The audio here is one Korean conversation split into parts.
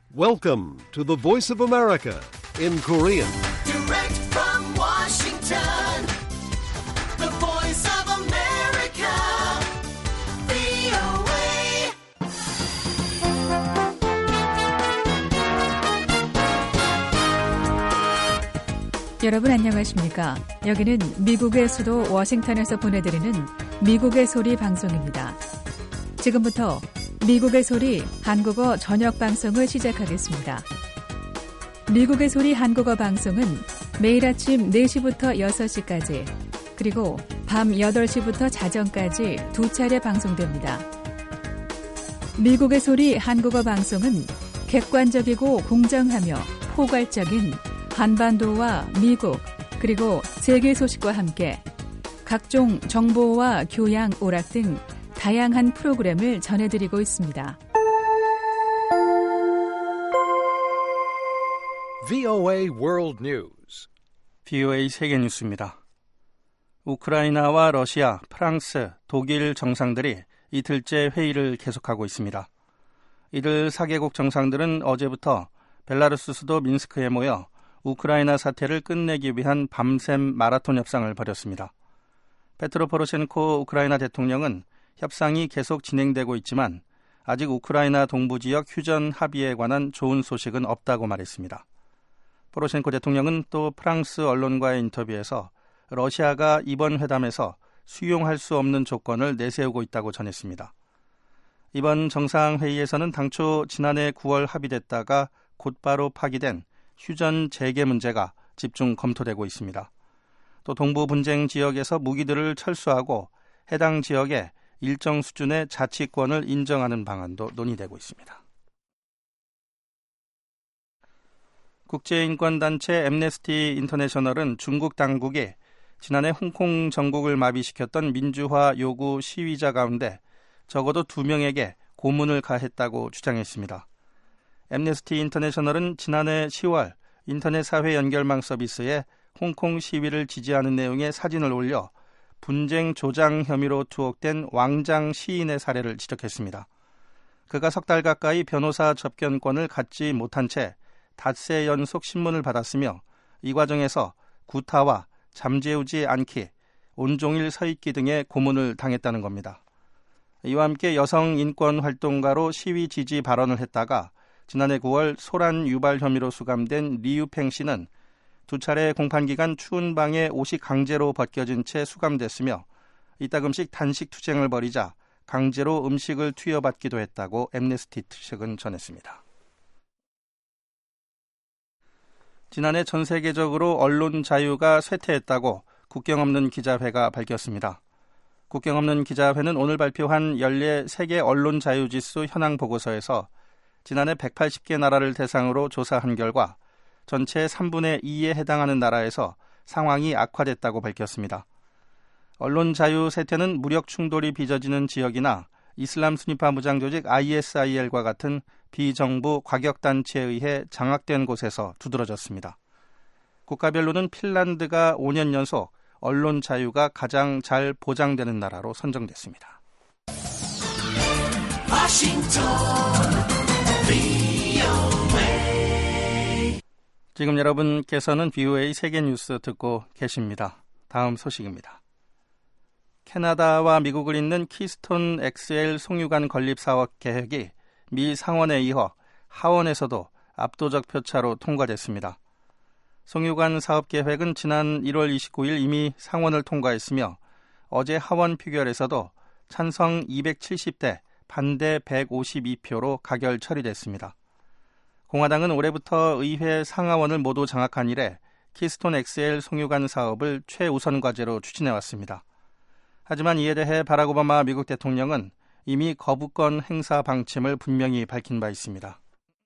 Welcome to the Voice of America in Korean. Direct from Washington, the Voice of America, VOA. 여러분 안녕하십니까? 여기는 미국의 수도 워싱턴에서 보내드리는 미국의 소리 방송입니다. 지금부터 미국의 소리 한국어 저녁 방송을 시작하겠습니다. 미국의 소리 한국어 방송은 매일 아침 4시부터 6시까지 그리고 밤 8시부터 자정까지 두 차례 방송됩니다. 미국의 소리 한국어 방송은 객관적이고 공정하며 포괄적인 한반도와 미국 그리고 세계 소식과 함께 각종 정보와 교양, 오락 등 다양한 프로그램을 전해드리고 있습니다. VOA World News. VOA 세계 뉴스입니다. 우크라이나와 러시아, 프랑스, 독일 정상들이 이틀째 회의를 계속하고 있습니다. 이들 4개국 정상들은 어제부터 벨라루스 수도 민스크에 모여 우크라이나 사태를 끝내기 위한 밤샘 마라톤 협상을 벌였습니다. 페트로 포로셴코 우크라이나 대통령은 협상이 계속 진행되고 있지만 아직 우크라이나 동부 지역 휴전 합의에 관한 좋은 소식은 없다고 말했습니다. 포로셴코 대통령은 또 프랑스 언론과의 인터뷰에서 러시아가 이번 회담에서 수용할 수 없는 조건을 내세우고 있다고 전했습니다. 이번 정상회의에서는 당초 지난해 9월 합의됐다가 곧바로 파기된 휴전 재개 문제가 집중 검토되고 있습니다. 또 동부 분쟁 지역에서 무기들을 철수하고 해당 지역에 일정 수준의 자치권을 인정하는 방안도 논의되고 있습니다. 국제인권단체 앰네스티 인터내셔널은 중국 당국이 지난해 홍콩 정국을 마비시켰던 민주화 요구 시위자 가운데 적어도 2명에게 고문을 가했다고 주장했습니다. 앰네스티 인터내셔널은 지난해 10월 인터넷 사회 연결망 서비스에 홍콩 시위를 지지하는 내용의 사진을 올려 분쟁 조장 혐의로 투옥된 왕장 시인의 사례를 지적했습니다. 그가 석 달 가까이 변호사 접견권을 갖지 못한 채 닷새 연속 신문을 받았으며 이 과정에서 구타와 잠재우지 않기, 온종일 서 있기 등의 고문을 당했다는 겁니다. 이와 함께 여성 인권 활동가로 시위 지지 발언을 했다가 지난해 9월 소란 유발 혐의로 수감된 리유팽 씨는 2차례 공판기간 추운 방에 옷이 강제로 벗겨진 채 수감됐으며 이따금씩 단식 투쟁을 벌이자 강제로 음식을 투여받기도 했다고 앰네스티 측은 전했습니다. 지난해 전 세계적으로 언론 자유가 쇠퇴했다고 국경 없는 기자회가 밝혔습니다. 국경 없는 기자회는 오늘 발표한 연례 세계 언론 자유 지수 현황 보고서에서 지난해 180개 나라를 대상으로 조사한 결과 전체의 3분의 2에 해당하는 나라에서 상황이 악화됐다고 밝혔습니다. 언론 자유 쇠퇴는 무력 충돌이 빚어지는 지역이나 이슬람 순위파 무장 조직 ISIL과 같은 비정부 과격단체에 의해 장악된 곳에서 두드러졌습니다. 국가별로는 핀란드가 5년 연속 언론 자유가 가장 잘 보장되는 나라로 선정됐습니다. 지금 여러분께서는 VOA 세계뉴스 듣고 계십니다. 다음 소식입니다. 캐나다와 미국을 잇는 키스톤 XL 송유관 건립 사업 계획이 미 상원에 이어 하원에서도 압도적 표차로 통과됐습니다. 송유관 사업 계획은 지난 1월 29일 이미 상원을 통과했으며 어제 하원 표결에서도 찬성 270대 반대 152표로 가결 처리됐습니다. 공화당은 올해부터 의회 상하원을 모두 장악한 이래 키스톤 XL 송유관 사업을 최우선 과제로 추진해왔습니다. 하지만 이에 대해 바락 오바마 미국 대통령은 이미 거부권 행사 방침을 분명히 밝힌 바 있습니다.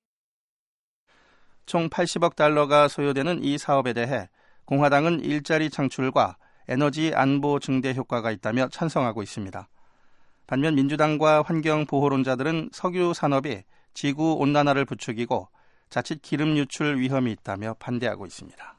총 80억 달러가 소요되는 이 사업에 대해 공화당은 일자리 창출과 에너지 안보 증대 효과가 있다며 찬성하고 있습니다. 반면 민주당과 환경보호론자들은 석유 산업이 지구온난화를 부추기고 자칫 기름 유출 위험이 있다며 반대하고 있습니다.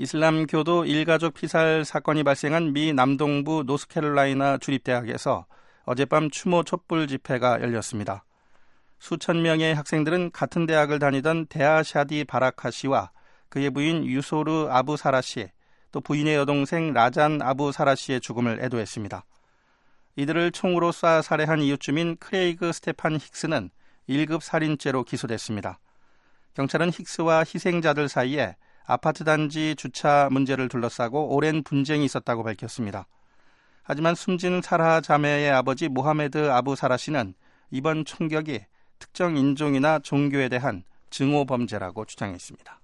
이슬람교도 일가족 피살 사건이 발생한 미 남동부 노스캐롤라이나 주립대학에서 어젯밤 추모 촛불 집회가 열렸습니다. 수천 명의 학생들은 같은 대학을 다니던 데아샤디 바라카 씨와 그의 부인 유소르 아부 사라 씨, 또 부인의 여동생 라잔 아부 사라 씨의 죽음을 애도했습니다. 이들을 총으로 쏴 살해한 이웃주민 크레이그 스테판 힉스는 1급 살인죄로 기소됐습니다. 경찰은 힉스와 희생자들 사이에 아파트 단지 주차 문제를 둘러싸고 오랜 분쟁이 있었다고 밝혔습니다. 하지만 숨진 사라 자매의 아버지 모하메드 아부 사라 씨는 이번 총격이 특정 인종이나 종교에 대한 증오 범죄라고 주장했습니다.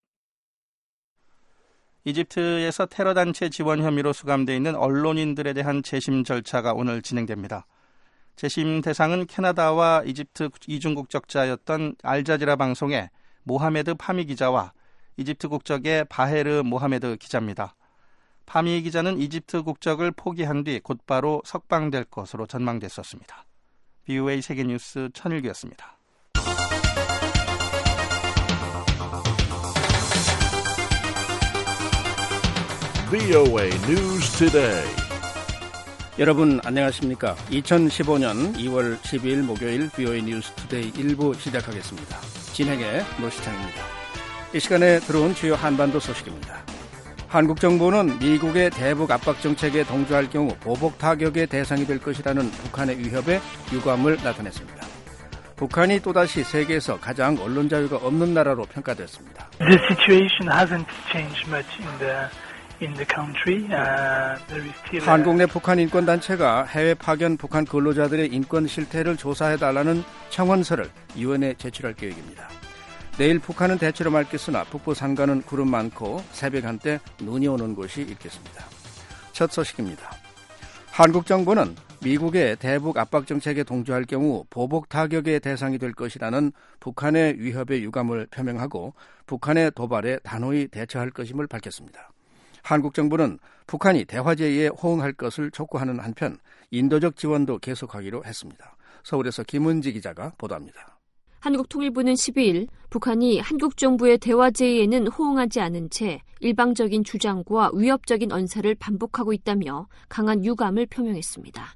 이집트에서 테러단체 지원 혐의로 수감되어 있는 언론인들에 대한 재심 절차가 오늘 진행됩니다. 재심 대상은 캐나다와 이집트 이중 국적자였던 알자지라 방송의 모하메드 파미 기자와 이집트 국적의 바헤르 모하메드 기자입니다. 파미 기자는 이집트 국적을 포기한 뒤 곧바로 석방될 것으로 전망됐었습니다. VOA 세계뉴스 천일규였습니다. VOA News Today. 여러분 안녕하십니까? 2015년 2월 12일 목요일 VOA 뉴스 투데이 1부 시작하겠습니다. 진행의 노시창입니다. 이 시간에 들어온 주요 한반도 소식입니다. 한국 정부는 미국의 대북 압박 정책에 동조할 경우 보복 타격의 대상이 될 것이라는 북한의 위협에 유감을 나타냈습니다. 북한이 또다시 세계에서 가장 언론 자유가 없는 나라로 평가됐습니다. The situation hasn't changed much in the country. There is still 한국 내 북한 인권단체가 해외 파견 북한 근로자들의 인권 실태를 조사해달라는 청원서를 유엔에 제출할 계획입니다. 내일 북한은 대체로 맑겠으나 북부 산간은 구름 많고 새벽 한때 눈이 오는 곳이 있겠습니다. 첫 소식입니다. 한국 정부는 미국의 대북 압박 정책에 동조할 경우 보복 타격의 대상이 될 것이라는 북한의 위협에 유감을 표명하고 북한의 도발에 단호히 대처할 것임을 밝혔습니다. 한국 정부는 북한이 대화 제의에 호응할 것을 촉구하는 한편 인도적 지원도 계속하기로 했습니다. 서울에서 김은지 기자가 보도합니다. 한국통일부는 12일 북한이 한국 정부의 대화 제의에는 호응하지 않은 채 일방적인 주장과 위협적인 언사를 반복하고 있다며 강한 유감을 표명했습니다.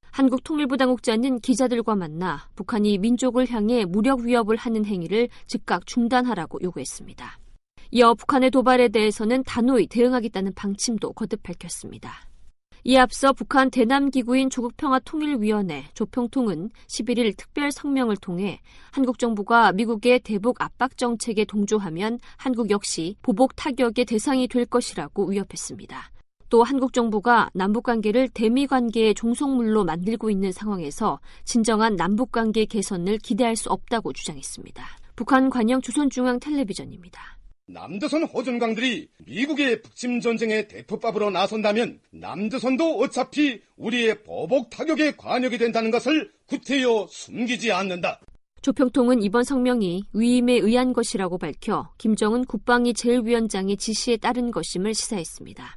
한국통일부 당국자는 기자들과 만나 북한이 민족을 향해 무력 위협을 하는 행위를 즉각 중단하라고 요구했습니다. 이어 북한의 도발에 대해서는 단호히 대응하겠다는 방침도 거듭 밝혔습니다. 이에 앞서 북한 대남기구인 조국평화통일위원회 조평통은 11일 특별 성명을 통해 한국 정부가 미국의 대북 압박 정책에 동조하면 한국 역시 보복 타격의 대상이 될 것이라고 위협했습니다. 또 한국 정부가 남북관계를 대미관계의 종속물로 만들고 있는 상황에서 진정한 남북관계 개선을 기대할 수 없다고 주장했습니다. 북한 관영 조선중앙텔레비전입니다. 남조선 호전광들이 미국의 북침 전쟁에 대포밥으로 나선다면 남조선도 어차피 우리의 보복 타격에 관여하게 된다는 것을 구태여 숨기지 않는다. 조평통은 이번 성명이 위임에 의한 것이라고 밝혀 김정은 국방위 제1위원장의 지시에 따른 것임을 시사했습니다.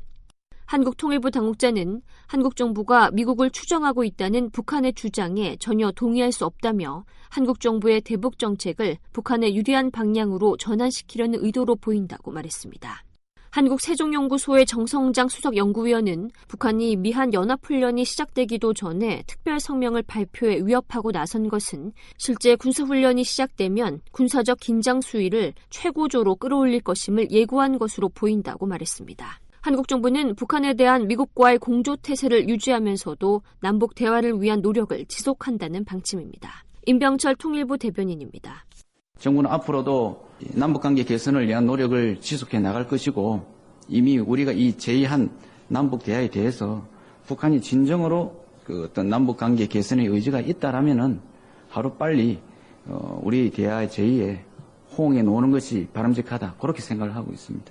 한국통일부 당국자는 한국 정부가 미국을 추정하고 있다는 북한의 주장에 전혀 동의할 수 없다며 한국 정부의 대북 정책을 북한에 유리한 방향으로 전환시키려는 의도로 보인다고 말했습니다. 한국 세종연구소의 정성장 수석연구위원은 북한이 미한 연합훈련이 시작되기도 전에 특별 성명을 발표해 위협하고 나선 것은 실제 군사훈련이 시작되면 군사적 긴장 수위를 최고조로 끌어올릴 것임을 예고한 것으로 보인다고 말했습니다. 한국 정부는 북한에 대한 미국과의 공조태세를 유지하면서도 남북 대화를 위한 노력을 지속한다는 방침입니다. 임병철 통일부 대변인입니다. 정부는 앞으로도 남북관계 개선을 위한 노력을 지속해 나갈 것이고 이미 우리가 이 제의한 남북 대화에 대해서 북한이 진정으로 어떤 남북관계 개선의 의지가 있다라면은 하루빨리 우리 대화의 제의에 호응해 놓는 것이 바람직하다 그렇게 생각을 하고 있습니다.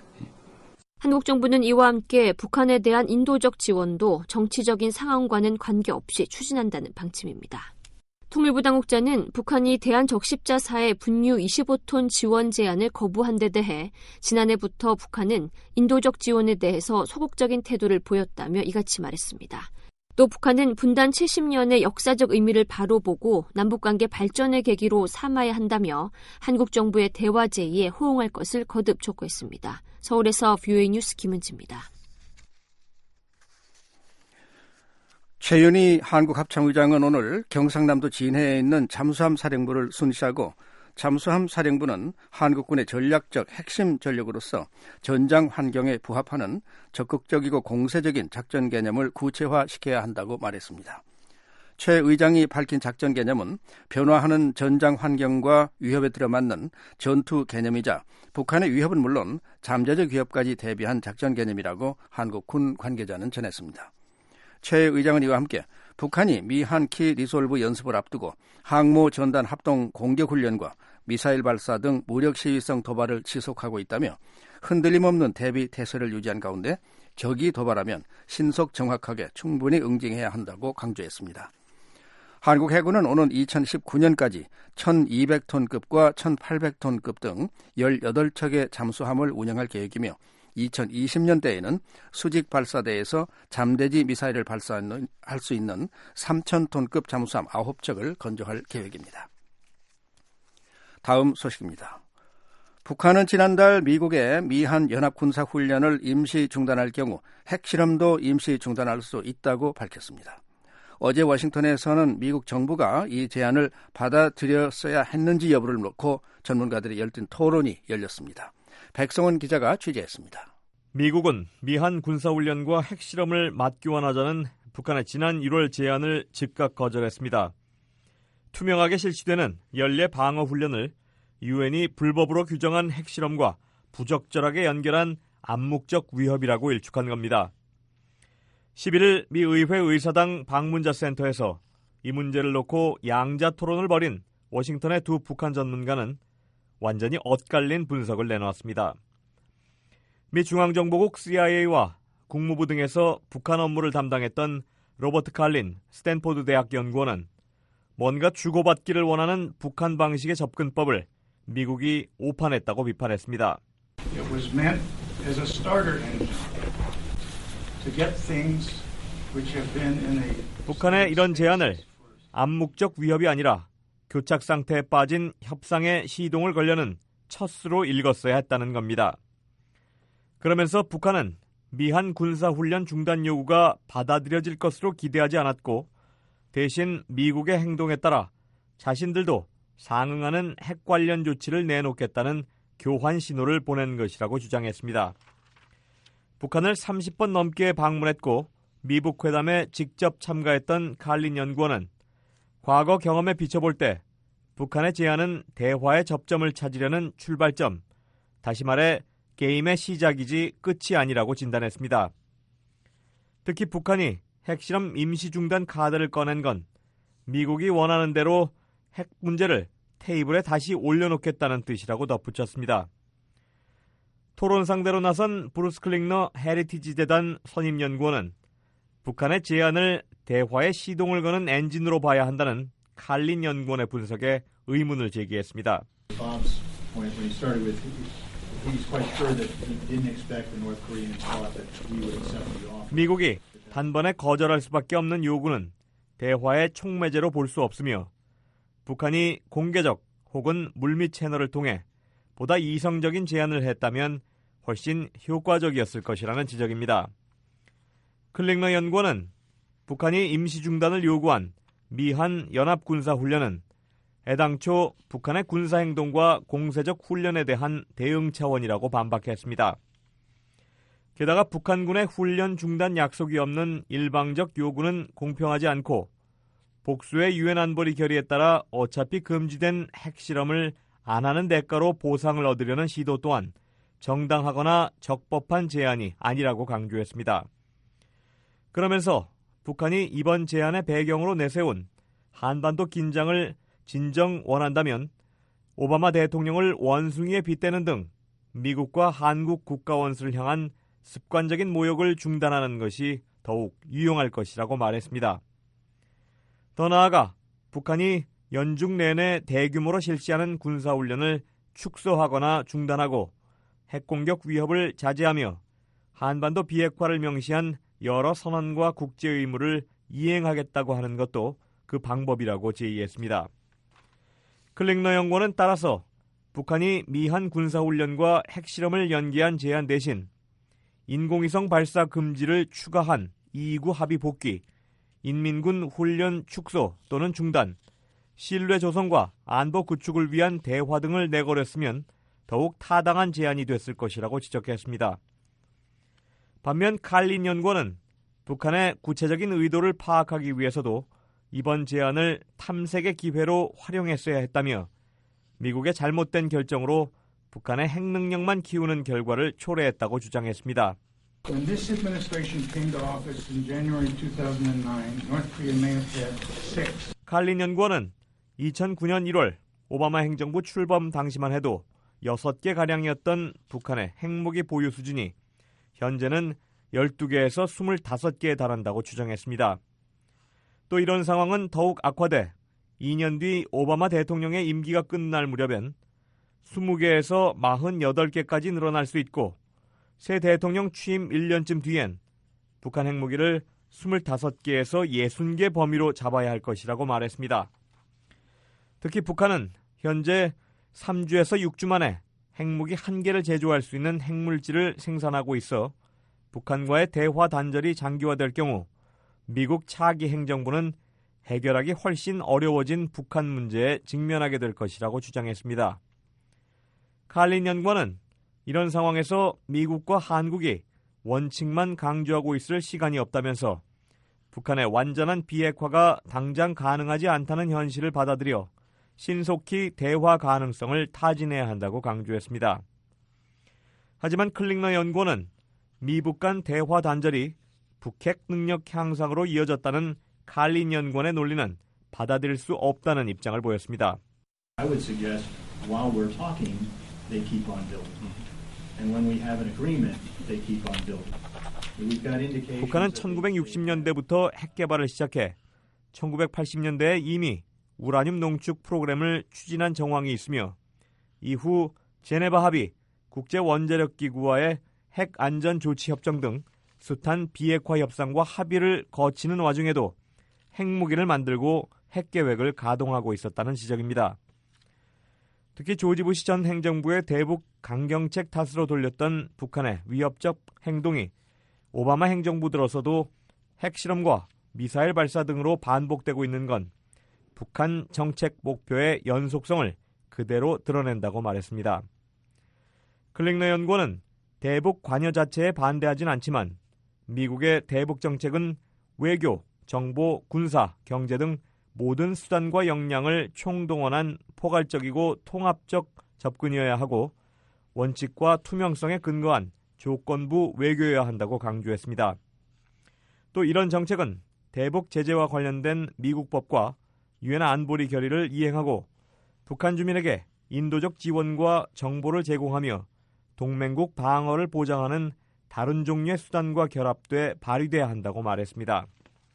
한국 정부는 이와 함께 북한에 대한 인도적 지원도 정치적인 상황과는 관계없이 추진한다는 방침입니다. 통일부 당국자는 북한이 대한적십자사의 분유 25톤 지원 제안을 거부한 데 대해 지난해부터 북한은 인도적 지원에 대해서 소극적인 태도를 보였다며 이같이 말했습니다. 또 북한은 분단 70년의 역사적 의미를 바로 보고 남북관계 발전의 계기로 삼아야 한다며 한국 정부의 대화 제의에 호응할 것을 거듭 촉구했습니다. 서울에서 VOA 뉴스 김은지입니다. 최윤희 한국합참의장은 오늘 경상남도 진해에 있는 잠수함 사령부를 순시하고 잠수함 사령부는 한국군의 전략적 핵심 전력으로서 전장 환경에 부합하는 적극적이고 공세적인 작전 개념을 구체화시켜야 한다고 말했습니다. 최 의장이 밝힌 작전 개념은 변화하는 전장 환경과 위협에 들어맞는 전투 개념이자 북한의 위협은 물론 잠재적 위협까지 대비한 작전 개념이라고 한국 군 관계자는 전했습니다. 최 의장은 이와 함께 북한이 미한키 리솔브 연습을 앞두고 항모 전단 합동 공격 훈련과 미사일 발사 등 무력 시위성 도발을 지속하고 있다며 흔들림 없는 대비 태세를 유지한 가운데 적이 도발하면 신속 정확하게 충분히 응징해야 한다고 강조했습니다. 한국 해군은 오는 2019년까지 1200톤급과 1800톤급 등 18척의 잠수함을 운영할 계획이며 2020년대에는 수직 발사대에서 잠대지 미사일을 발사할 수 있는 3000톤급 잠수함 9척을 건조할 계획입니다. 다음 소식입니다. 북한은 지난달 미국의 미한 연합군사훈련을 임시 중단할 경우 핵실험도 임시 중단할 수 있다고 밝혔습니다. 어제 워싱턴에서는 미국 정부가 이 제안을 받아들였어야 했는지 여부를 놓고 전문가들의 열띤 토론이 열렸습니다. 백성원 기자가 취재했습니다. 미국은 미한 군사훈련과 핵실험을 맞교환하자는 북한의 지난 1월 제안을 즉각 거절했습니다. 투명하게 실시되는 연례 방어훈련을 유엔이 불법으로 규정한 핵실험과 부적절하게 연결한 암묵적 위협이라고 일축한 겁니다. 11일 미 의회 의사당 방문자 센터에서 이 문제를 놓고 양자 토론을 벌인 워싱턴의 두 북한 전문가는 완전히 엇갈린 분석을 내놓았습니다. 미 중앙정보국 CIA와 국무부 등에서 북한 업무를 담당했던 로버트 칼린 스탠포드 대학 연구원은 뭔가 주고받기를 원하는 북한 방식의 접근법을 미국이 오판했다고 비판했습니다. It was meant as a starter engine to get things which have been in a 북한의 이런 제안을 암묵적 위협이 아니라 교착 상태에 빠진 협상의 시동을 걸려는 첫 수로 읽었어야 했다는 겁니다. 그러면서 북한은 미한 군사훈련 중단 요구가 받아들여질 것으로 기대하지 않았고 대신 미국의 행동에 따라 자신들도 상응하는 핵 관련 조치를 내놓겠다는 교환 신호를 보낸 것이라고 주장했습니다. 북한을 30번 넘게 방문했고 미북 회담에 직접 참가했던 칼린 연구원은 과거 경험에 비춰볼 때 북한의 제안은 대화의 접점을 찾으려는 출발점, 다시 말해 게임의 시작이지 끝이 아니라고 진단했습니다. 특히 북한이 핵실험 임시중단 카드를 꺼낸 건 미국이 원하는 대로 핵 문제를 테이블에 다시 올려놓겠다는 뜻이라고 덧붙였습니다. 토론 상대로 나선 브루스 클링너 헤리티지 재단 선임연구원은 북한의 제안을 대화의 시동을 거는 엔진으로 봐야 한다는 칼린 연구원의 분석에 의문을 제기했습니다. 미국이 단번에 거절할 수밖에 없는 요구는 대화의 촉매제로 볼 수 없으며 북한이 공개적 혹은 물밑 채널을 통해 보다 이성적인 제안을 했다면 훨씬 효과적이었을 것이라는 지적입니다. 클링너 연구원은 북한이 임시중단을 요구한 미한 연합군사훈련은 애당초 북한의 군사행동과 공세적 훈련에 대한 대응 차원이라고 반박했습니다. 게다가 북한군의 훈련 중단 약속이 없는 일방적 요구는 공평하지 않고 복수의 유엔 안보리 결의에 따라 어차피 금지된 핵실험을 안 하는 대가로 보상을 얻으려는 시도 또한 정당하거나 적법한 제안이 아니라고 강조했습니다. 그러면서 북한이 이번 제안의 배경으로 내세운 한반도 긴장을 진정 원한다면 오바마 대통령을 원숭이에 빗대는 등 미국과 한국 국가원수를 향한 습관적인 모욕을 중단하는 것이 더욱 유용할 것이라고 말했습니다. 더 나아가 북한이 연중 내내 대규모로 실시하는 군사훈련을 축소하거나 중단하고 핵공격 위협을 자제하며 한반도 비핵화를 명시한 여러 선언과 국제 의무를 이행하겠다고 하는 것도 그 방법이라고 제의했습니다. 클링너 연구원은 따라서 북한이 미한 군사훈련과 핵실험을 연기한 제안 대신 인공위성 발사 금지를 추가한 2구 합의 복귀, 인민군 훈련 축소 또는 중단, 신뢰 조성과 안보 구축을 위한 대화 등을 내걸었으면 더욱 타당한 제안이 됐을 것이라고 지적했습니다. 반면 칼린 연구원은 북한의 구체적인 의도를 파악하기 위해서도 이번 제안을 탐색의 기회로 활용했어야 했다며 미국의 잘못된 결정으로 북한의 핵능력만 키우는 결과를 초래했다고 주장했습니다. When this administration came to office in January 2009, North Korea may have had 6. 칼린 연구원은 2009년 1월 오바마 행정부 출범 당시만 해도 6개 가량이었던 북한의 핵무기 보유 수준이 현재는 12개에서 25개에 달한다고 주장했습니다. 또 이런 상황은 더욱 악화돼 2년 뒤 오바마 대통령의 임기가 끝날 무렵엔 20개에서 48개까지 늘어날 수 있고 새 대통령 취임 1년쯤 뒤엔 북한 핵무기를 25개에서 60개 범위로 잡아야 할 것이라고 말했습니다. 특히 북한은 현재 3주에서 6주 만에 핵무기 1개를 제조할 수 있는 핵물질을 생산하고 있어 북한과의 대화 단절이 장기화될 경우 미국 차기 행정부는 해결하기 훨씬 어려워진 북한 문제에 직면하게 될 것이라고 주장했습니다. 칼린 연구원은 이런 상황에서 미국과 한국이 원칙만 강조하고 있을 시간이 없다면서 북한의 완전한 비핵화가 당장 가능하지 않다는 현실을 받아들여 신속히 대화 가능성을 타진해야 한다고 강조했습니다. 하지만 클링너 연구원은 미북 간 대화 단절이 북핵 능력 향상으로 이어졌다는 칼린 연구원의 논리는 받아들일 수 없다는 입장을 보였습니다. I would suggest while we're talking, they keep on building. And when we have an agreement, they keep on building. We've got indications. 북한은 1960년대부터 핵 개발을 시작해 1980년대에 이미 우라늄 농축 프로그램을 추진한 정황이 있으며 이후 제네바 합의, 국제원자력기구와의 핵안전조치협정 등 숱한 비핵화 협상과 합의를 거치는 와중에도 핵무기를 만들고 핵계획을 가동하고 있었다는 지적입니다. 특히 조지 부시 전 행정부의 대북 강경책 탓으로 돌렸던 북한의 위협적 행동이 오바마 행정부 들어서도 핵실험과 미사일 발사 등으로 반복되고 있는 건 북한 정책 목표의 연속성을 그대로 드러낸다고 말했습니다. 클링너 연구원은 대북 관여 자체에 반대하진 않지만 미국의 대북 정책은 외교, 정보, 군사, 경제 등 모든 수단과 역량을 총동원한 포괄적이고 통합적 접근이어야 하고 원칙과 투명성에 근거한 조건부 외교여야 한다고 강조했습니다. 또 이런 정책은 대북 제재와 관련된 미국 법과 유엔 안보리 결의를 이행하고 북한 주민에게 인도적 지원과 정보를 제공하며 동맹국 방어를 보장하는 다른 종류의 수단과 결합돼 발휘돼야 한다고 말했습니다.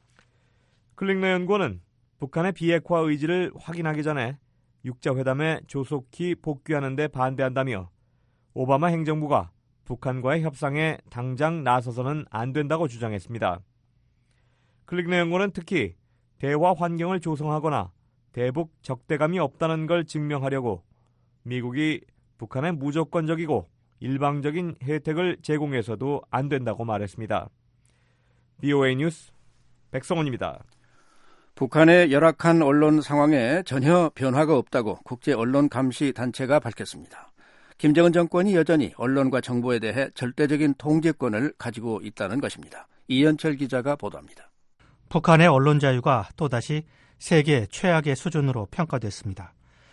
클링너 연구원은 북한의 비핵화 의지를 확인하기 전에 육자회담에 조속히 복귀하는 데 반대한다며 오바마 행정부가 북한과의 협상에 당장 나서서는 안 된다고 주장했습니다. 클링너 연구원은 특히 대화 환경을 조성하거나 대북 적대감이 없다는 걸 증명하려고 미국이 북한에 무조건적이고 일방적인 혜택을 제공해서도 안 된다고 말했습니다. BOA 뉴스 백성원입니다. 북한의 열악한 언론 상황에 전혀 변화가 없다고 국제언론감시단체가 밝혔습니다. 김정은 정권이 여전히 언론과 정보에 대해 절대적인 통제권을 가지고 있다는 것입니다. 이현철 기자가 보도합니다. 북한의 언론 자유가 또다시 세계 최악의 수준으로 평가됐습니다.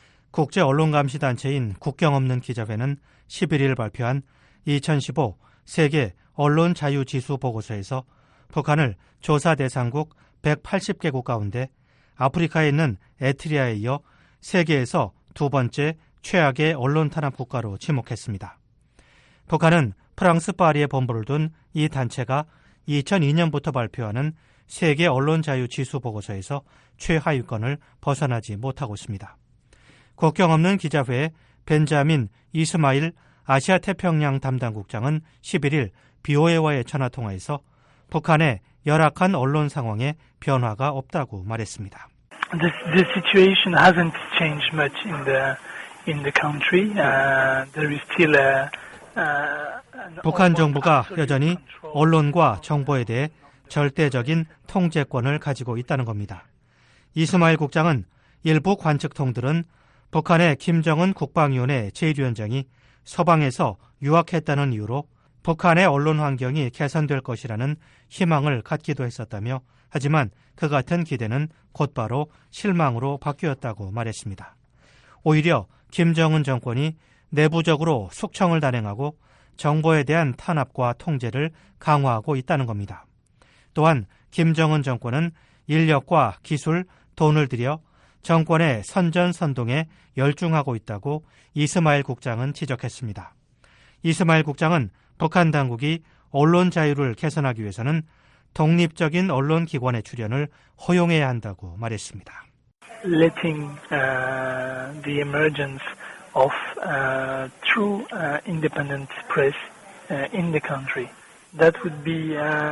국제언론감시단체인 국경없는 기자회는 11일 발표한 2015 세계 언론자유지수 보고서에서 북한을 조사 대상국 180개국 가운데 아프리카에 있는 에트리아에 이어 세계에서 두 번째 최악의 언론 탄압 국가로 지목했습니다. 북한은 프랑스 파리에 본부를 둔 이 단체가 2002년부터 발표하는 세계 언론자유지수 보고서에서 최하위권을 벗어나지 못하고 있습니다. 국경없는 기자회의 벤자민 이스마일 아시아태평양 담당국장은 11일 BOA와의 전화통화에서 북한의 열악한 언론 상황에 변화가 없다고 말했습니다. The situation hasn't changed much in the country. There is still 북한 정부가 여전히 언론과 정보에 대해 절대적인 통제권을 가지고 있다는 겁니다. 이스마일 국장은 일부 관측통들은 북한의 김정은 국방위원회 제1위원장이 서방에서 유학했다는 이유로 북한의 언론 환경이 개선될 것이라는 희망을 갖기도 했었다며, 하지만 그 같은 기대는 곧바로 실망으로 바뀌었다고 말했습니다. 오히려 김정은 정권이 내부적으로 숙청을 단행하고 정보에 대한 탄압과 통제를 강화하고 있다는 겁니다. 또한 김정은 정권은 인력과 기술, 돈을 들여 정권의 선전선동에 열중하고 있다고 이스마일 국장은 지적했습니다. 이스마일 국장은 북한 당국이 언론 자유를 개선하기 위해서는 독립적인 언론 기관의 출연을 허용해야 한다고 말했습니다. Letting the emergence of true independent press in the country. That would be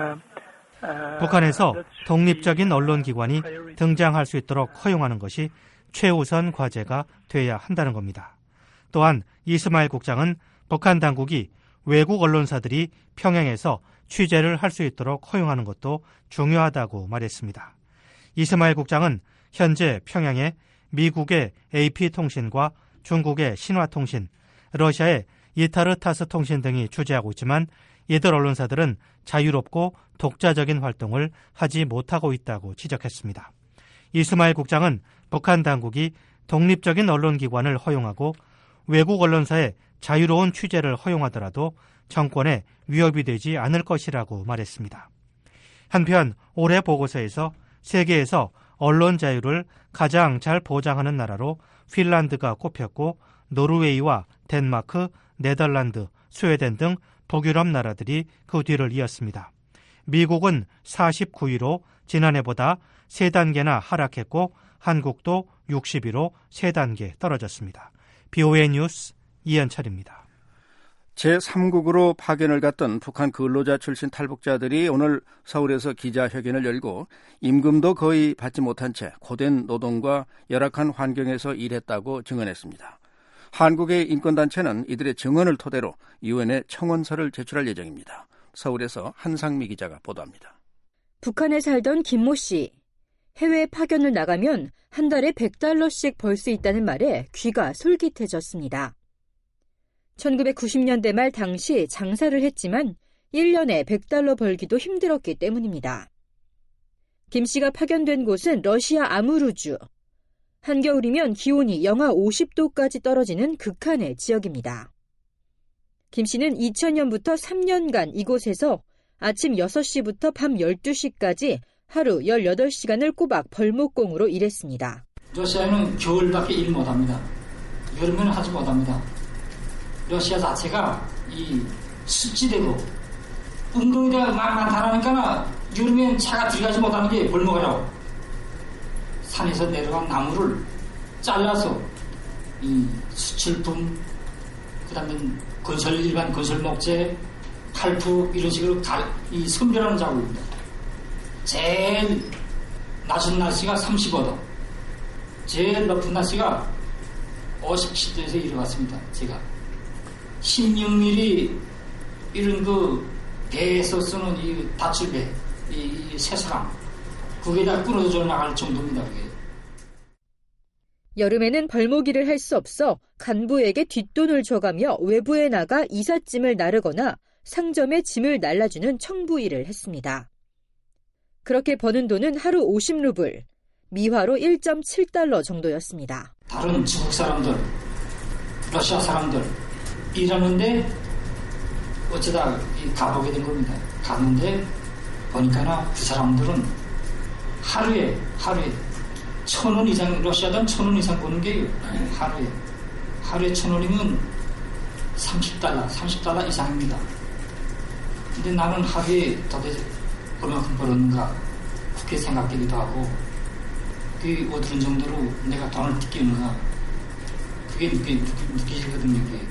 북한에서 독립적인 언론 기관이 등장할 수 있도록 허용하는 것이 최우선 과제가 돼야 한다는 겁니다. 또한 이스마일 국장은 북한 당국이 외국 언론사들이 평양에서 취재를 할 수 있도록 허용하는 것도 중요하다고 말했습니다. 이스마일 국장은 현재 평양에 미국의 AP통신과 중국의 신화통신, 러시아의 이타르타스 통신 등이 주재하고 있지만 이들 언론사들은 자유롭고 독자적인 활동을 하지 못하고 있다고 지적했습니다. 이스마일 국장은 북한 당국이 독립적인 언론기관을 허용하고 외국 언론사의 자유로운 취재를 허용하더라도 정권에 위협이 되지 않을 것이라고 말했습니다. 한편 올해 보고서에서 세계에서 언론 자유를 가장 잘 보장하는 나라로 핀란드가 꼽혔고, 노르웨이와 덴마크, 네덜란드, 스웨덴 등 북유럽 나라들이 그 뒤를 이었습니다. 미국은 49위로 지난해보다 3단계나 하락했고, 한국도 60위로 3단계 떨어졌습니다. BOA 뉴스 이현철입니다. 제3국으로 파견을 갔던 북한 근로자 출신 탈북자들이 오늘 서울에서 기자회견을 열고 임금도 거의 받지 못한 채 고된 노동과 열악한 환경에서 일했다고 증언했습니다. 한국의 인권단체는 이들의 증언을 토대로 유엔에 청원서를 제출할 예정입니다. 서울에서 한상미 기자가 보도합니다. 북한에 살던 김모 씨. 해외 파견을 나가면 한 달에 $100씩 벌 수 있다는 말에 귀가 솔깃해졌습니다. 1990년대 말 당시 장사를 했지만 1년에 $100 벌기도 힘들었기 때문입니다. 김 씨가 파견된 곳은 러시아 아무르주. 한겨울이면 기온이 영하 50도까지 떨어지는 극한의 지역입니다. 김 씨는 2000년부터 3년간 이곳에서 아침 6시부터 밤 12시까지 하루 18시간을 꼬박 벌목공으로 일했습니다. 러시아는 겨울밖에 일 못합니다. 여름에는 하지 못합니다. 러시아 자체가 이 습지대고 운동이 많다니까 여름엔 차가 들어가지 못하는 게 벌목이라고. 산에서 내려간 나무를 잘라서 이 수출품, 그다음에 일반 건설 목재, 칼프 이런 식으로 이 선별하는 작업입니다. 제일 낮은 날씨가 35도, 제일 높은 날씨가 57도에서 일어났습니다. 제가 16mm 이런 배에서 쓰는 이 밧줄배, 이 새사람, 그게다 끊어져 나갈 정도입니다. 그게. 여름에는 벌목일을 할 수 없어 간부에게 뒷돈을 줘가며 외부에 나가 이삿짐을 나르거나 상점에 짐을 날라주는 청부 일을 했습니다. 그렇게 버는 돈은 하루 50루블, 미화로 1.7달러 정도였습니다. 다른 중국 사람들, 러시아 사람들 일하는데 어쩌다 가보게 된 겁니다. 갔는데 보니까 그 사람들은 하루에 1,000원 이상, 러시아든 1,000원 이상 버는 게 하루에 1,000원이면 30달러 이상입니다. 근데 나는 하루에 도대체 얼마큼 벌었는가 그렇게 생각되기도 하고, 그게 어떤 정도로 내가 돈을 뜯기는가 그게 느껴지거든요. 그게.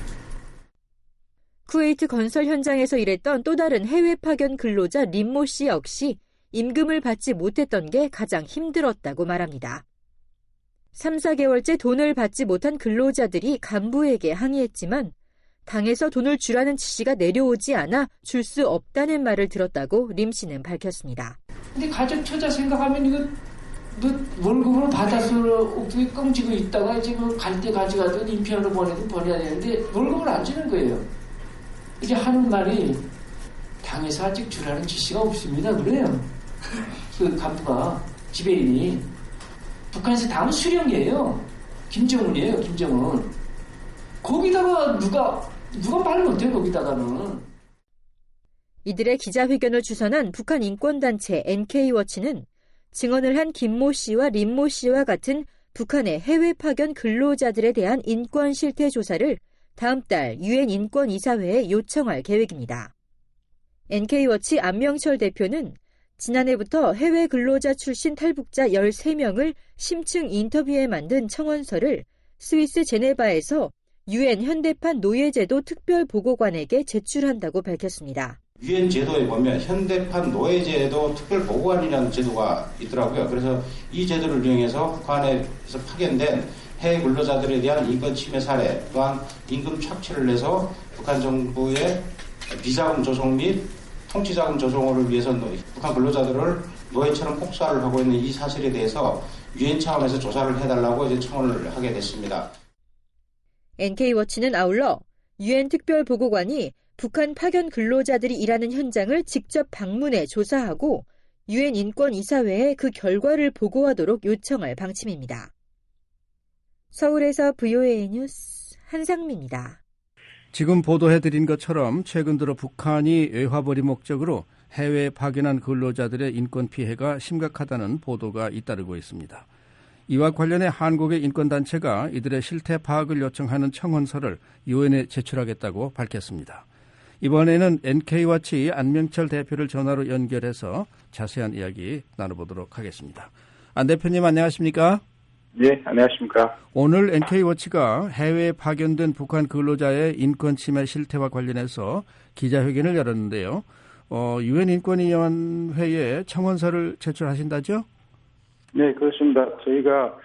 쿠웨이트 건설 현장에서 일했던 또 다른 해외 파견 근로자 림모 씨 역시 임금을 받지 못했던 게 가장 힘들었다고 말합니다. 3, 4개월째 돈을 받지 못한 근로자들이 간부에게 항의했지만 당에서 돈을 주라는 지시가 내려오지 않아 줄 수 없다는 말을 들었다고 림 씨는 밝혔습니다. 근데 가족 처자 생각하면 이거 너 월급으로 받아서 옥두에 껑지고 있다가 이제 갈 때 가져가든 인편으로 보내든 보내야 되는데 월급을 안 주는 거예요. 이제 하는 말이 당에서 아직 주라는 지시가 없습니다. 그래요. 그 간부가 지배인이 북한에서 다음은 수령이에요. 김정은이에요. 김정은. 거기다가 누가 말 못해요. 거기다가는. 이들의 기자회견을 주선한 북한 인권단체 NK워치는 증언을 한 김모 씨와 림모 씨와 같은 북한의 해외 파견 근로자들에 대한 인권 실태 조사를 다음 달 유엔 인권이사회에 요청할 계획입니다. NK워치 안명철 대표는 지난해부터 해외 근로자 출신 탈북자 13명을 심층 인터뷰에 만든 청원서를 스위스 제네바에서 유엔 현대판 노예제도 특별보고관에게 제출한다고 밝혔습니다. 유엔 제도에 보면 현대판 노예제도 특별보고관이라는 제도가 있더라고요. 그래서 이 제도를 이용해서 북한에서 파견된 해외 근로자들에 대한 인권 침해 사례, 또한 임금 착취를 해서 북한 정부의 비자금 조성 및 통치자금 조성을 위해서 북한 근로자들을 노예처럼 폭사를 하고 있는 이 사실에 대해서 유엔 차원에서 조사를 해달라고 이제 청원을 하게 됐습니다. NK워치는 아울러 유엔 특별보고관이 북한 파견 근로자들이 일하는 현장을 직접 방문해 조사하고 유엔 인권이사회에 그 결과를 보고하도록 요청할 방침입니다. 서울에서 VOA 뉴스 한상미입니다. 지금 보도해드린 것처럼 최근 들어 북한이 외화벌이 목적으로 해외에 파견한 근로자들의 인권 피해가 심각하다는 보도가 잇따르고 있습니다. 이와 관련해 한국의 인권단체가 이들의 실태 파악을 요청하는 청원서를 유엔에 제출하겠다고 밝혔습니다. 이번에는 NK워치 안명철 대표를 전화로 연결해서 자세한 이야기 나눠보도록 하겠습니다. 안 대표님 안녕하십니까? 네, 안녕하십니까? 오늘 NK워치가 해외에 파견된 북한 근로자의 인권 침해 실태와 관련해서 기자회견을 열었는데요. 유엔 인권위원회에 청원서를 제출하신다죠? 네, 그렇습니다. 저희가